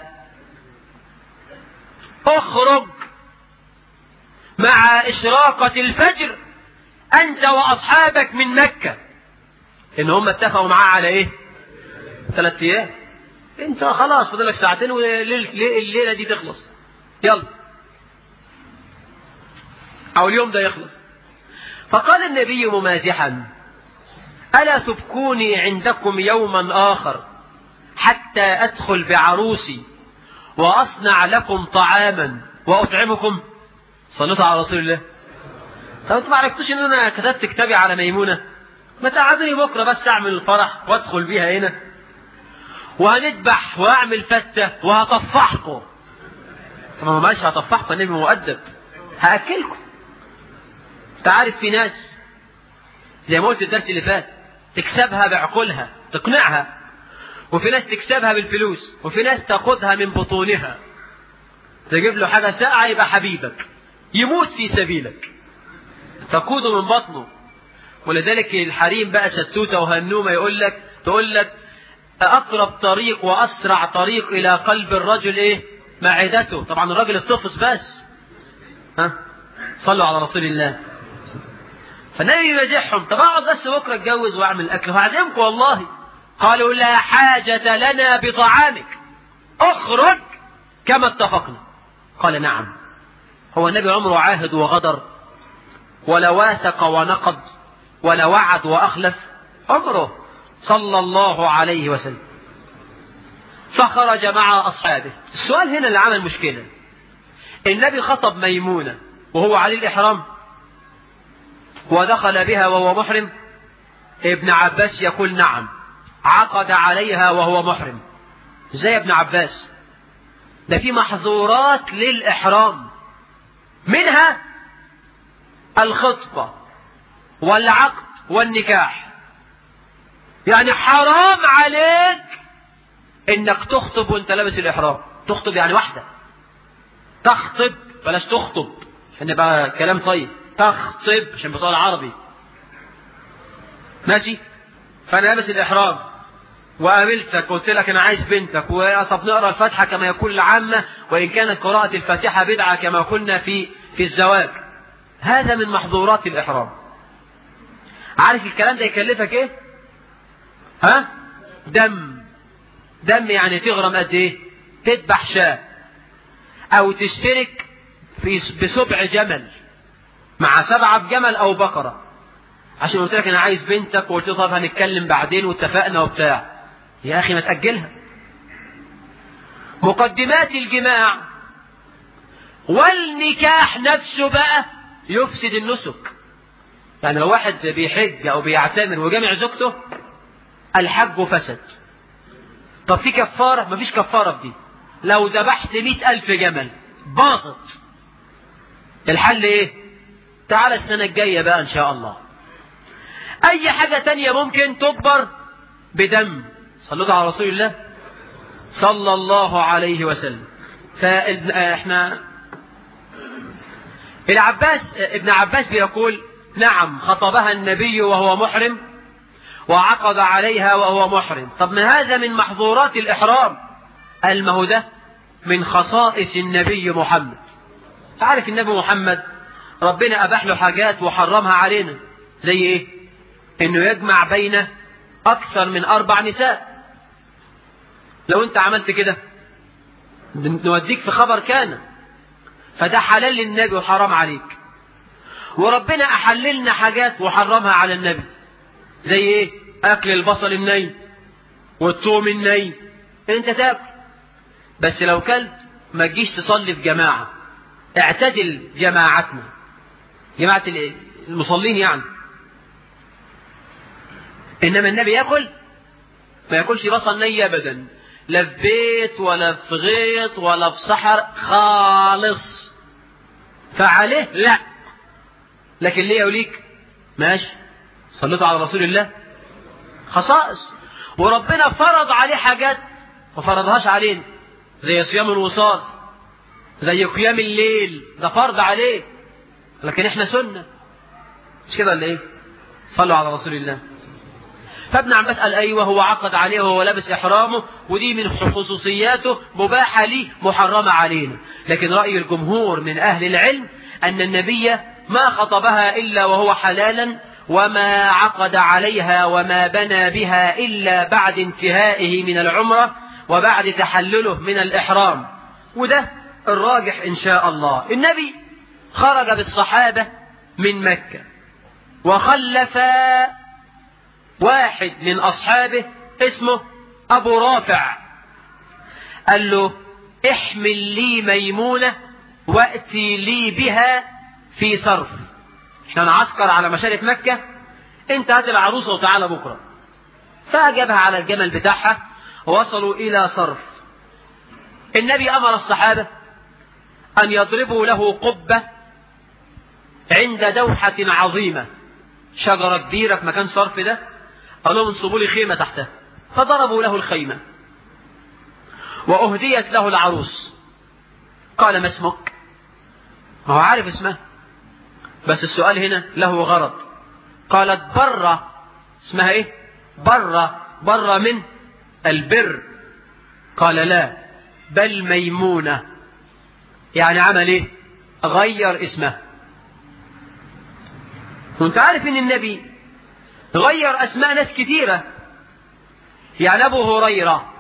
اخرج مع إشراقة الفجر أنت وأصحابك من مكة. إن هم اتفقوا معاه على إيه؟ ثلاث أيام. أنت خلاص فضلك ساعتين والليلة دي تخلص، يلا أو اليوم ده يخلص. فقال النبي ممازحا ألا تبكوني عندكم يوما آخر حتى أدخل بعروسي وأصنع لكم طعاما وأطعمكم؟ صلوا على رسول الله. طب انتوا ما عرفتوش ان انا كتبت كتابي على ميمونة؟ ما تقعدوني بكرة بس اعمل الفرح وادخل بيها هنا وهندبح واعمل فتة وهطفحكم. طب ما ماشي هطفحكم، النبي مؤدب، هأكلكم. تعرف في ناس زي ما قلت الدرس اللي فات تكسبها بعقولها تقنعها، وفي ناس تكسبها بالفلوس، وفي ناس تاخدها من بطونها، تجيب له حاجة ساعة يبقى حبيبك يموت في سبيلك تقوده من بطنه. ولذلك الحريم بقى شتوته وهنومه يقول لك تقول لك أقرب طريق وأسرع طريق إلى قلب الرجل إيه؟ معدته. طبعا الرجل الطفس بس. ها؟ صلوا على رسول الله. فالنبي يمازحهم. طب اقعد بس بكره اتجوز واعمل اكل وهعزمكم والله. قالوا لا حاجة لنا بطعامك، اخرج كما اتفقنا. قال نعم. هو النبي عمره عاهد وغدر ولا واثق ونقض ولا وعد وأخلف؟ عمره صلى الله عليه وسلم. فخرج مع أصحابه. السؤال هنا اللي عمل مشكلة، النبي خطب ميمونة وهو عليه الإحرام ودخل بها وهو محرم. ابن عباس يقول نعم عقد عليها وهو محرم. ازاي يا ابن عباس؟ ده في محظورات للإحرام، منها الخطبة والعقد والنكاح. يعني حرام عليك انك تخطب وانت لابس الإحرام. تخطب يعني واحدة، تخطب بلاش تخطب عشان يبقى كلام طيب، تخطب عشان بطول عربي ماشي. فانا لابس الإحرام وقابلتك قلت لك انا عايز بنتك، وطب نقرا الفاتحه كما يقول العامه، وان كانت قراءه الفاتحه بدعه كما قلنا في في الزواج. هذا من محظورات الإحرام. عارف الكلام ده يكلفك ايه؟ ها؟ دم. دم يعني تغرم قد ايه؟ تذبح شاة او تشترك في بسبع جمل مع سبعة بجمل او بقرة، عشان قلت لك انا عايز بنتك وقلت له طب هنتكلم بعدين واتفقنا وبتاع. يا اخي ما تأجلها. مقدمات الجماع والنكاح نفسه بقى يفسد النسك. يعني لو واحد بيحج او بيعتمر وجامع زوجته الحج فسد. طب في كفارة؟ مفيش كفارة في دي. لو ذبحت مئة ألف جمل باظت. الحل ايه؟ تعال السنة الجاية بقى ان شاء الله. اي حاجة تانية ممكن تكبر بدم. صلوا على رسول الله صلى الله عليه وسلم. فاحنا العباس ابن عباس بيقول نعم خطبها النبي وهو محرم وعقد عليها وهو محرم. طب ما هذا من محظورات الإحرام. قال ما هو ده من خصائص النبي محمد. عارف النبي محمد ربنا أباح له حاجات وحرمها علينا، زي إيه؟ إنه يجمع بين أكثر من أربع نساء. لو أنت عملت كده نوديك في خبر كان، فده حلال للنبي وحرام عليك. وربنا أحللنا حاجات وحرمها على النبي، زي إيه؟ أكل البصل الني والثوم الني، أنت تاكل، بس لو كلت ما تجيش تصلي في جماعة، اعتزل جماعتنا، جماعة المصلين يعني. إنما النبي يأكل ما يأكلش بصل ني أبدا، لا في بيت ولا في غيط ولا في صحر خالص، فعليه لا. لكن ليه وليك ماشي، صليتوا على رسول الله، خصائص. وربنا فرض عليه حاجات ما فرضهاش علينا، زي صيام الوصال، زي قيام الليل، ده فرض عليه، لكن احنا سنة، مش كده ولا ايه؟ صلوا على رسول الله. فابن عباس قال ايوه هو عقد عليه وهو لابس احرامه، ودي من خصوصياته مباحة ليه محرمة علينا. لكن رأي الجمهور من اهل العلم ان النبي ما خطبها الا وهو حلالا، وما عقد عليها وما بنى بها الا بعد انتهائه من العمرة وبعد تحلله من الاحرام، وده الراجح ان شاء الله. النبي خرج بالصحابة من مكة وخلف واحد من أصحابه اسمه أبو رافع، قال له احمل لي ميمونة وأتي لي بها في صرف، احنا نعسكر على مشارف مكة، انت هات العروسة وتعالى بكرة. فأجابها على الجمل بتاعها ووصلوا إلى صرف. النبي أمر الصحابة أن يضربوا له قبة عند دوحة عظيمة، شجرة كبيرة في مكان صرف ده، قال لهم انصبوا لي خيمة تحتها، فضربوا له الخيمة وأهديت له العروس. قال ما اسمك؟ ما هو عارف اسمه، بس السؤال هنا له غرض. قالت برة. اسمها ايه؟ برة. برة من البر. قال لا بل ميمونة. يعني عمل ايه؟ غير اسمه. وانت عارف ان النبي غير اسماء ناس كثيرة. يعني ابو هريرة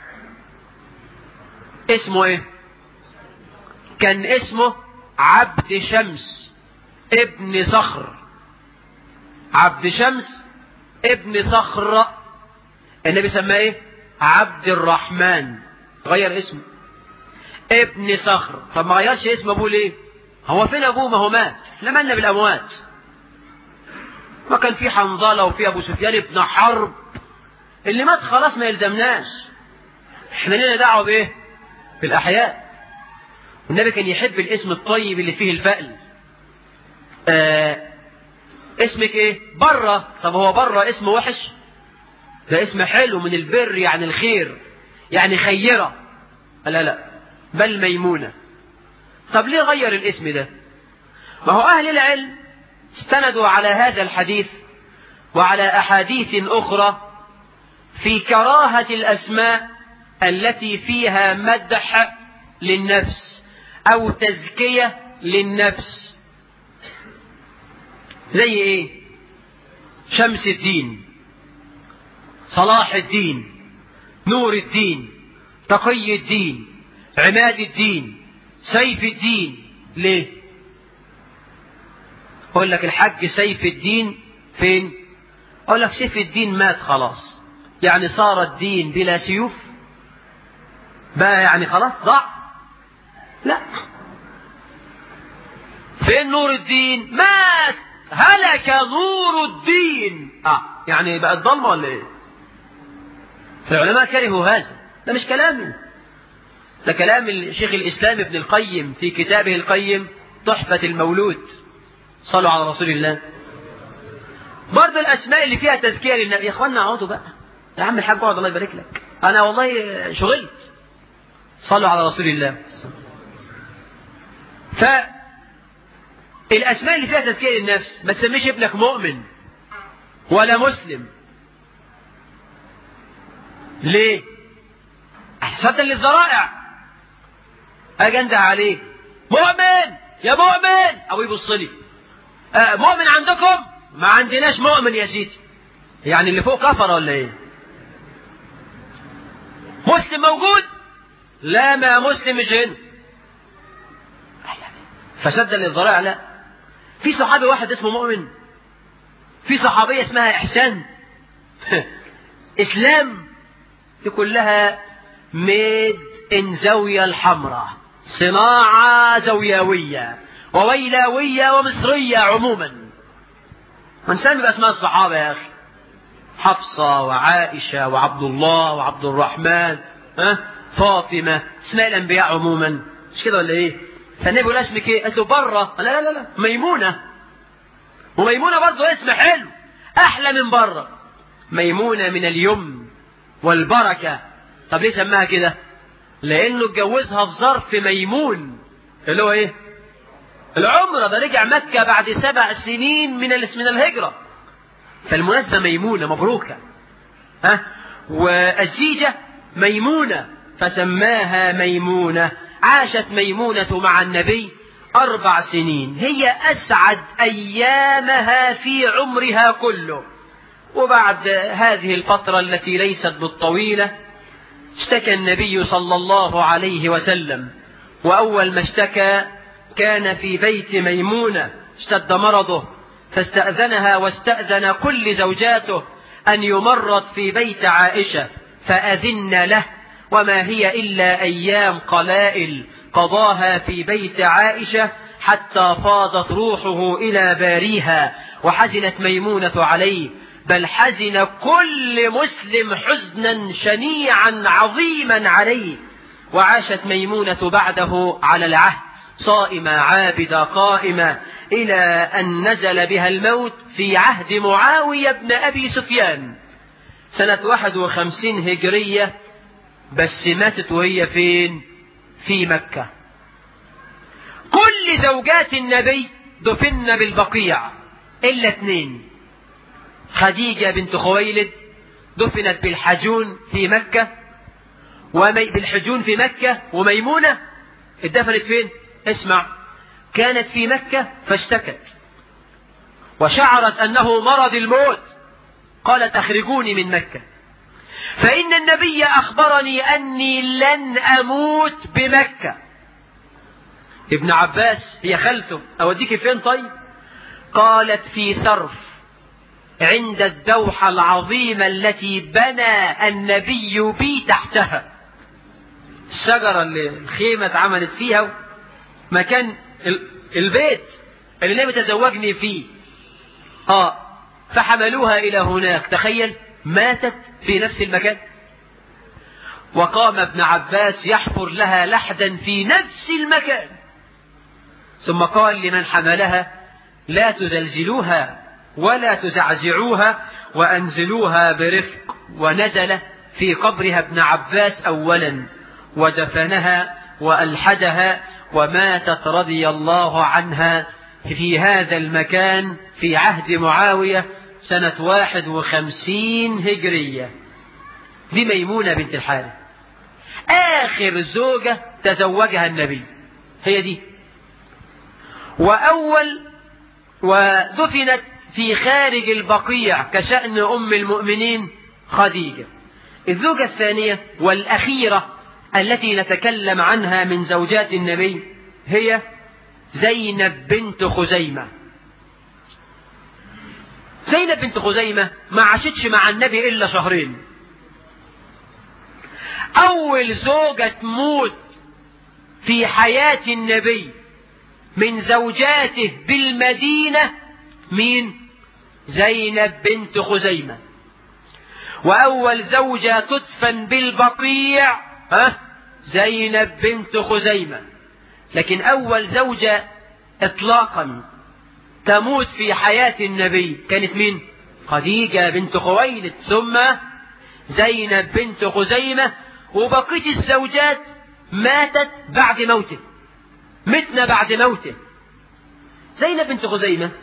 اسمه ايه؟ كان اسمه عبد شمس ابن صخر. عبد شمس ابن صخر. النبي سماه ايه؟ عبد الرحمن. غير اسمه ابن صخر. طب ما غيرش اسم ابوه ليه؟ هو فين ابوه؟ ما هو مات، احنا مالنا بالاموات. ما كان في حنظله وفي ابو سفيان ابن حرب، اللي مات خلاص ما يلزمناش، احنا لنا دعوه بايه؟ بالاحياء. والنبي كان يحب الاسم الطيب اللي فيه الفأل. آه اسمك ايه؟ برة. طب هو برة اسم وحش؟ ده اسم حلو من البر، يعني الخير، يعني خيرة. لا لا بل ميمونة. طب ليه غير الاسم ده؟ ما هو أهل العلم استندوا على هذا الحديث وعلى أحاديث أخرى في كراهة الأسماء التي فيها مدح للنفس أو تزكية للنفس. زي إيه؟ شمس الدين، صلاح الدين، نور الدين، تقي الدين، عماد الدين، سيف الدين. ليه؟ أقول لك الحج سيف الدين فين؟ أقول لك سيف الدين مات خلاص، يعني صار الدين بلا سيوف بقى، يعني خلاص ضاع. لا. فين نور الدين؟ مات، هلك نور الدين. اه يعني بقت ضلمه ولا ايه؟ العلماء كرهوا هذا، ده مش كلامي، ده كلام الشيخ الإسلام ابن القيم في كتابه القيم تحفة المولود. صلوا على رسول الله. برضه الأسماء اللي فيها تزكية للنبي. يا إخوانا اقعدوا بقى، يا عم الحاج اقعد الله يبارك لك، أنا والله شغلت. صلوا على رسول الله. فالأسماء اللي فيها تزكية للنفس ما تسميش ابنك مؤمن ولا مسلم. ليه؟ سدا للذرائع. اجي انده عليه مؤمن يا مؤمن او يبص لي آه مؤمن عندكم؟ ما عندناش مؤمن يا سيدي. يعني اللي فوق كفر ولا ايه؟ مسلم موجود؟ لا ما مسلم مش هنا. فسد للذرائع. لا في صحابي واحد اسمه مؤمن، في صحابية اسمها إحسان. إسلام دي كلها ميد إن زاوية الحمراء، صناعة زوياوية وويلاوية ومصرية عموما. ونسمي بأسماء الصحابة يا أخي، حفصة وعائشة وعبد الله وعبد الرحمن ها فاطمة، اسماء الأنبياء عموما، مش كده ولا إيه؟ فالنبي يقول اسمك إيه؟ قالت له برة. لا لا لا لا ميمونة. وميمونة برضه اسم حلو أحلى من برة. ميمونة من اليمن والبركة. طب ليه سماها كده؟ لأنه اتجوزها في ظرف ميمون اللي هو إيه؟ العمرة. ده رجع مكة بعد سبع سنين من من الهجرة. فالمناسبة ميمونة مبروكة. ها والزيجة ميمونة فسماها ميمونة. عاشت ميمونة مع النبي أربع سنين، هي أسعد أيامها في عمرها كله. وبعد هذه الفترة التي ليست بالطويلة اشتكى النبي صلى الله عليه وسلم، وأول ما اشتكى كان في بيت ميمونة، اشتد مرضه فاستأذنها واستأذن كل زوجاته أن يمرض في بيت عائشة فأذن له، وما هي إلا أيام قلائل قضاها في بيت عائشة حتى فاضت روحه إلى باريها. وحزنت ميمونة عليه، بل حزن كل مسلم حزنا شنيعا عظيما عليه. وعاشت ميمونة بعده على العهد صائمة عابدة قائمة إلى أن نزل بها الموت في عهد معاوية بن أبي سفيان سنة واحد وخمسين هجرية. بس ماتت وهي فين؟ في مكة. كل زوجات النبي دفن بالبقيع إلا اثنين. خديجة بنت خويلد دفنت بالحجون في مكة ومي بالحجون في مكة. وميمونة اتدفنت فين؟ اسمع، كانت في مكة فاشتكت وشعرت أنه مرض الموت، قالت أخرجوني من مكة فإن النبي أخبرني أني لن أموت بمكة. ابن عباس هي خالته، أوديك فين طيب؟ قالت في سرف عند الدوحة العظيمة التي بنى النبي بي تحتها. الشجرة اللي الخيمة اتعملت فيها مكان البيت اللي النبي تزوجني فيه. آه فحملوها إلى هناك. تخيل، ماتت في نفس المكان. وقام ابن عباس يحفر لها لحدا في نفس المكان، ثم قال لمن حملها لا تزلزلوها ولا تزعزعوها وأنزلوها برفق. ونزل في قبرها ابن عباس أولا ودفنها وألحدها، وماتت رضي الله عنها في هذا المكان في عهد معاوية سنة واحد وخمسين هجرية. دي ميمونة بنت الحارث، آخر زوجة تزوجها النبي هي دي. وأول ودفنت في خارج البقيع كشأن أم المؤمنين خديجة. الزوجة الثانية والأخيرة التي نتكلم عنها من زوجات النبي هي زينب بنت خزيمة. زينب بنت خزيمة ما عاشتش مع النبي إلا شهرين. أول زوجة تموت في حياة النبي من زوجاته بالمدينة مين؟ زينب بنت خزيمة. وأول زوجة تدفن بالبقيع ها زينب بنت خزيمة. لكن أول زوجة إطلاقا تموت في حياة النبي كانت مين؟ خديجة بنت خويلد، ثم زينب بنت خزيمة. وبقية الزوجات ماتت بعد موته، متنا بعد موته. زينب بنت خزيمة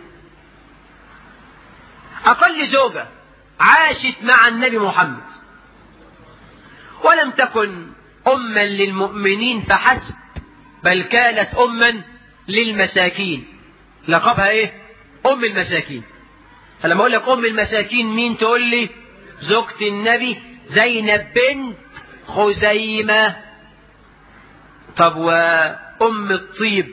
أقل زوجة عاشت مع النبي محمد، ولم تكن أما للمؤمنين فحسب، بل كانت أما للمساكين. لقبها إيه؟ أم المساكين. فلما أقول لك أم المساكين مين تقول لي؟ زوجة النبي زينب بنت خزيمة. طب وأم الطيب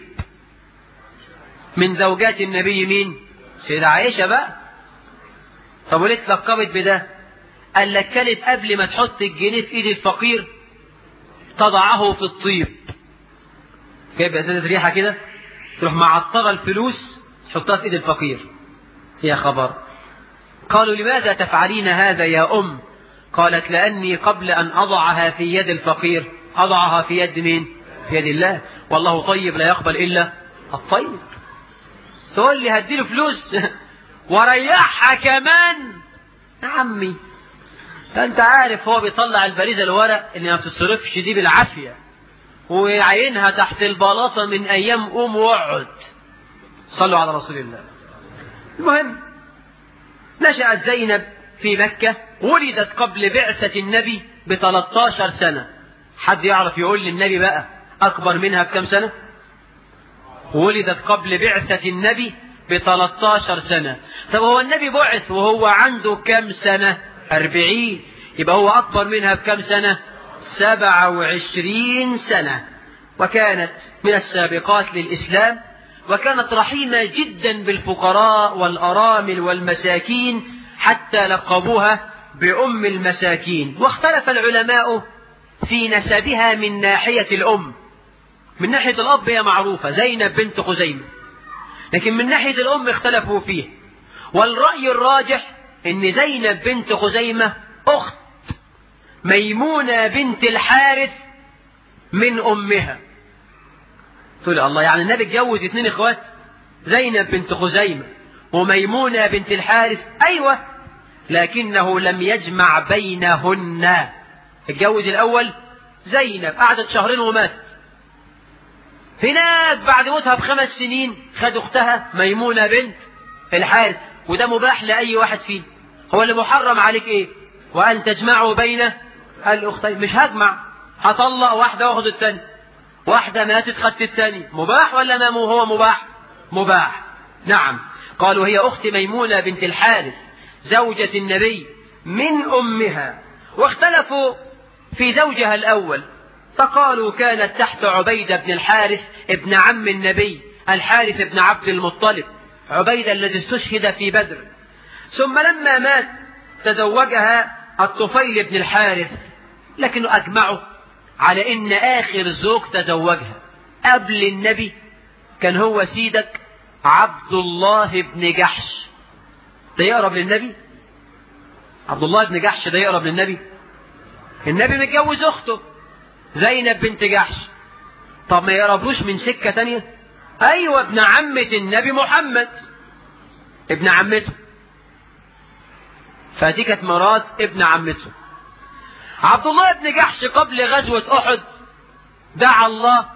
من زوجات النبي مين؟ سيدة عائشة بقى. طب وليه اتلقبت بده؟ قال لك كانت قبل ما تحط الجنيه في ايد الفقير تضعه في الطيب. جايب ازازة ريحة كده تروح معطرة الفلوس تحطها في ايد الفقير. يا خبر. قالوا لماذا تفعلين هذا يا أم؟ قالت لأني قبل أن أضعها في يد الفقير أضعها في يد مين؟ في يد الله، والله طيب لا يقبل إلا الطيب. تقول لي هديله فلوس وريحها كمان؟ يا عمي انت عارف هو بيطلع البريزة الورق اللي ما بتتصرفش دي بالعافية ويعينها تحت البلاطة من أيام قوم وقعد. صلوا على رسول الله. المهم نشأت زينب في مكة، ولدت قبل بعثة النبي ب ثلاث عشرة سنة. حد يعرف يقول لي النبي بقى أكبر منها بكم سنة؟ ولدت قبل بعثة النبي ب ثلاث عشرة سنة. طب هو النبي بعث وهو عنده كم سنة؟ أربعين. يبقى هو أكبر منها بكم سنة؟ سبعة وعشرين سنة. وكانت من السابقات للإسلام، وكانت رحيمة جدا بالفقراء والأرامل والمساكين حتى لقبوها بأم المساكين. واختلف العلماء في نسبها من ناحية الأم. من ناحية الأب هي معروفة زينب بنت خزيمة، لكن من ناحية الأم اختلفوا فيه. والرأي الراجح ان زينب بنت خزيمة أخت ميمونة بنت الحارث من أمها. تقول الله، يعني النبي اتجوز اثنين اخوات؟ زينب بنت خزيمة وميمونة بنت الحارث. أيوة، لكنه لم يجمع بينهن. اتجوز الأول زينب، قعدت شهرين وماتت. هناك بعد موتها بخمس سنين خد أختها ميمونة بنت الحارث، وده مباح لأي واحد فيه. هو اللي محرم عليك إيه؟ وأن تجمعوا بين الأختين. مش هجمع، هطلق واحدة واخد الثانية. واحدة ماتت خدت الثانية. مباح ولا ما هو مباح؟ مباح. نعم. قالوا هي أخت ميمونة بنت الحارث زوجة النبي من أمها. واختلفوا في زوجها الأول، فقالوا كانت تحت عبيدة بن الحارث ابن عم النبي، الحارث بن عبد المطلب، عبيدة الذي استشهد في بدر. ثم لما مات تزوجها الطفيل بن الحارث، لكنه أجمعوا على إن آخر زوج تزوجها قبل النبي كان هو سيدك عبد الله بن جحش. ده يقرب للنبي؟ عبد الله بن جحش ده يقرب للنبي؟ النبي متجوز أخته زينب بنت جحش. طب ما يقربوش من سكة تانية؟ أيوة، ابن عمة النبي محمد، ابن عمته. فدي كانت مرات ابن عمته. عبد الله بن جحش قبل غزوة أحد دعا الله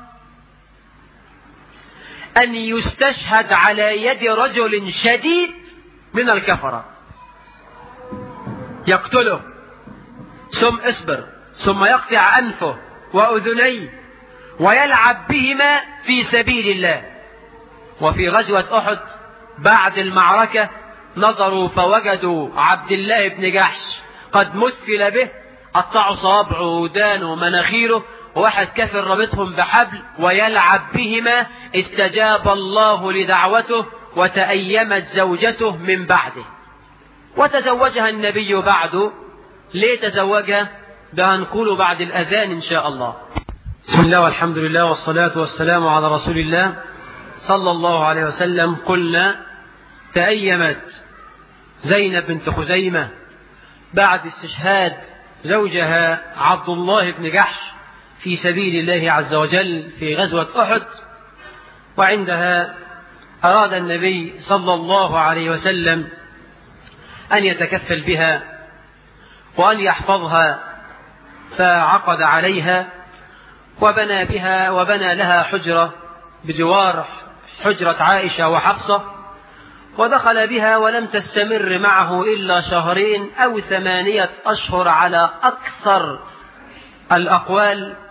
أن يستشهد على يد رجل شديد من الكفرة يقتله، ثم اصبر ثم يقطع أنفه وأذنيه ويلعب بهما في سبيل الله. وفي غزوة أحد بعد المعركة نظروا فوجدوا عبد الله بن جحش قد مثل به، قطعوا صابعه ودانه ومناخيره، وواحد كافر ربطهم بحبل ويلعب بهما. استجاب الله لدعوته وتأيمت زوجته من بعده، وتزوجها النبي بعده. ليه تزوجها؟ ده هنقوله بعد الأذان إن شاء الله. بسم الله والحمد لله والصلاة والسلام على رسول الله صلى الله عليه وسلم. قلنا تأيمت زينب بنت خزيمة بعد استشهاد زوجها عبد الله بن جحش في سبيل الله عز وجل في غزوة أحد. وعندها أراد النبي صلى الله عليه وسلم أن يتكفل بها وأن يحفظها، فعقد عليها وبنى بها وبنى لها حجرة بجوار حجرة عائشة وحفصة، ودخل بها ولم تستمر معه إلا شهرين أو ثمانية أشهر على أكثر الأقوال،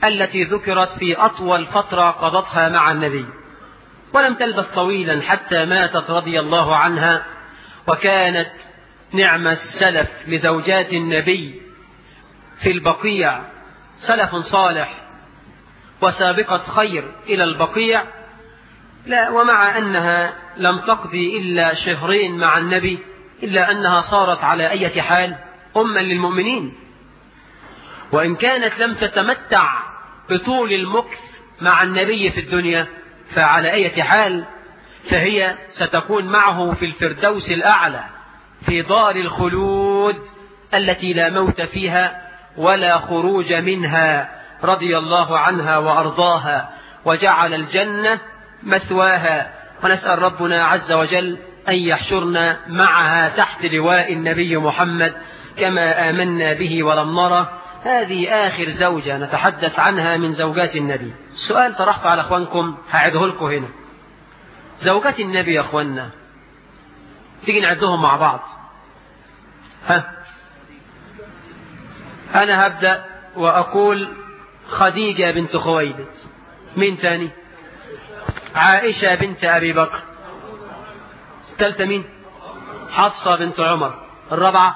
التي ذكرت في أطول فترة قضتها مع النبي، ولم تلبث طويلا حتى ماتت رضي الله عنها، وكانت نعم السلف لزوجات النبي في البقيع، سلف صالح وسابقة خير إلى البقيع. لا، ومع أنها لم تقضي إلا شهرين مع النبي إلا أنها صارت على أي حال أما للمؤمنين، وإن كانت لم تتمتع بطول المكث مع النبي في الدنيا فعلى أي حال فهي ستكون معه في الفردوس الأعلى في دار الخلود التي لا موت فيها ولا خروج منها، رضي الله عنها وأرضاها وجعل الجنة مثواها. ونسأل ربنا عز وجل أن يحشرنا معها تحت لواء النبي محمد كما آمنا به ولم نره. هذه آخر زوجة نتحدث عنها من زوجات النبي. السؤال طرحته على أخوانكم هعده لكم هنا. زوجات النبي يا أخواننا تيجي نعدهم مع بعض. ها، أنا هبدأ وأقول خديجة بنت خويلد. مين تاني؟ عائشة بنت أبي بكر. الثالثة مين؟ حفصة بنت عمر. الرابعة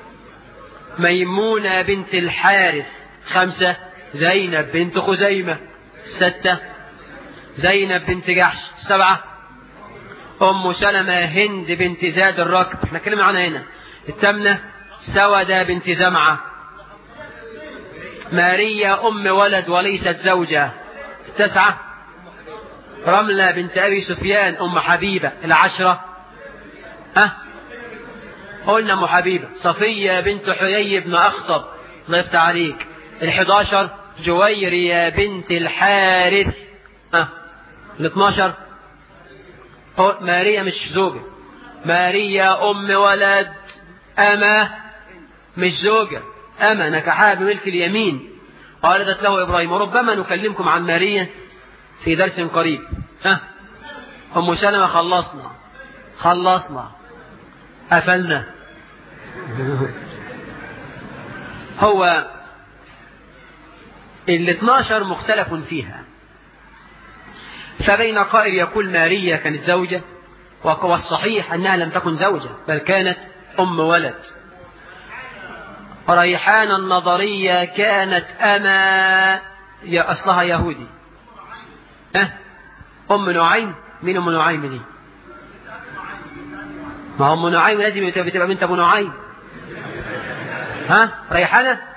ميمونة بنت الحارث. خمسة زينب بنت خزيمة. ستة زينب بنت جحش. سبعة أم سلمة هند بنت زاد الركب، احنا كلمة عنها هنا. الثامنة سودة بنت زمعة. ماريا أم ولد وليست زوجة. التسعة رملة بنت أبي سفيان أم حبيبة. العشرة أه قلنا أم حبيبة. صفية بنت حيي بن أخطب، الله يفتح عليك. الحداشر جويرية بنت الحارث. أه الاثناشر ماريا مش زوجة. ماريا أم ولد أما مش زوجة، أما نكحها بملك اليمين قالت له إبراهيم. وربما نكلمكم عن ماريا في درس قريب. ها أم سلمة خلصنا خلصنا قفلنا. هو الاثناشر مختلف فيها، فبين قائل يقول ماريا كانت زوجة، والصحيح أنها لم تكن زوجة بل كانت أم ولد. ريحان النضرية كانت أما يا أصلها يهودي. أه؟ أم نعيم. مين أم نعيم دي؟ ما أم نعيم لازم تبقى بنت أبو نعيم. ها ريحانة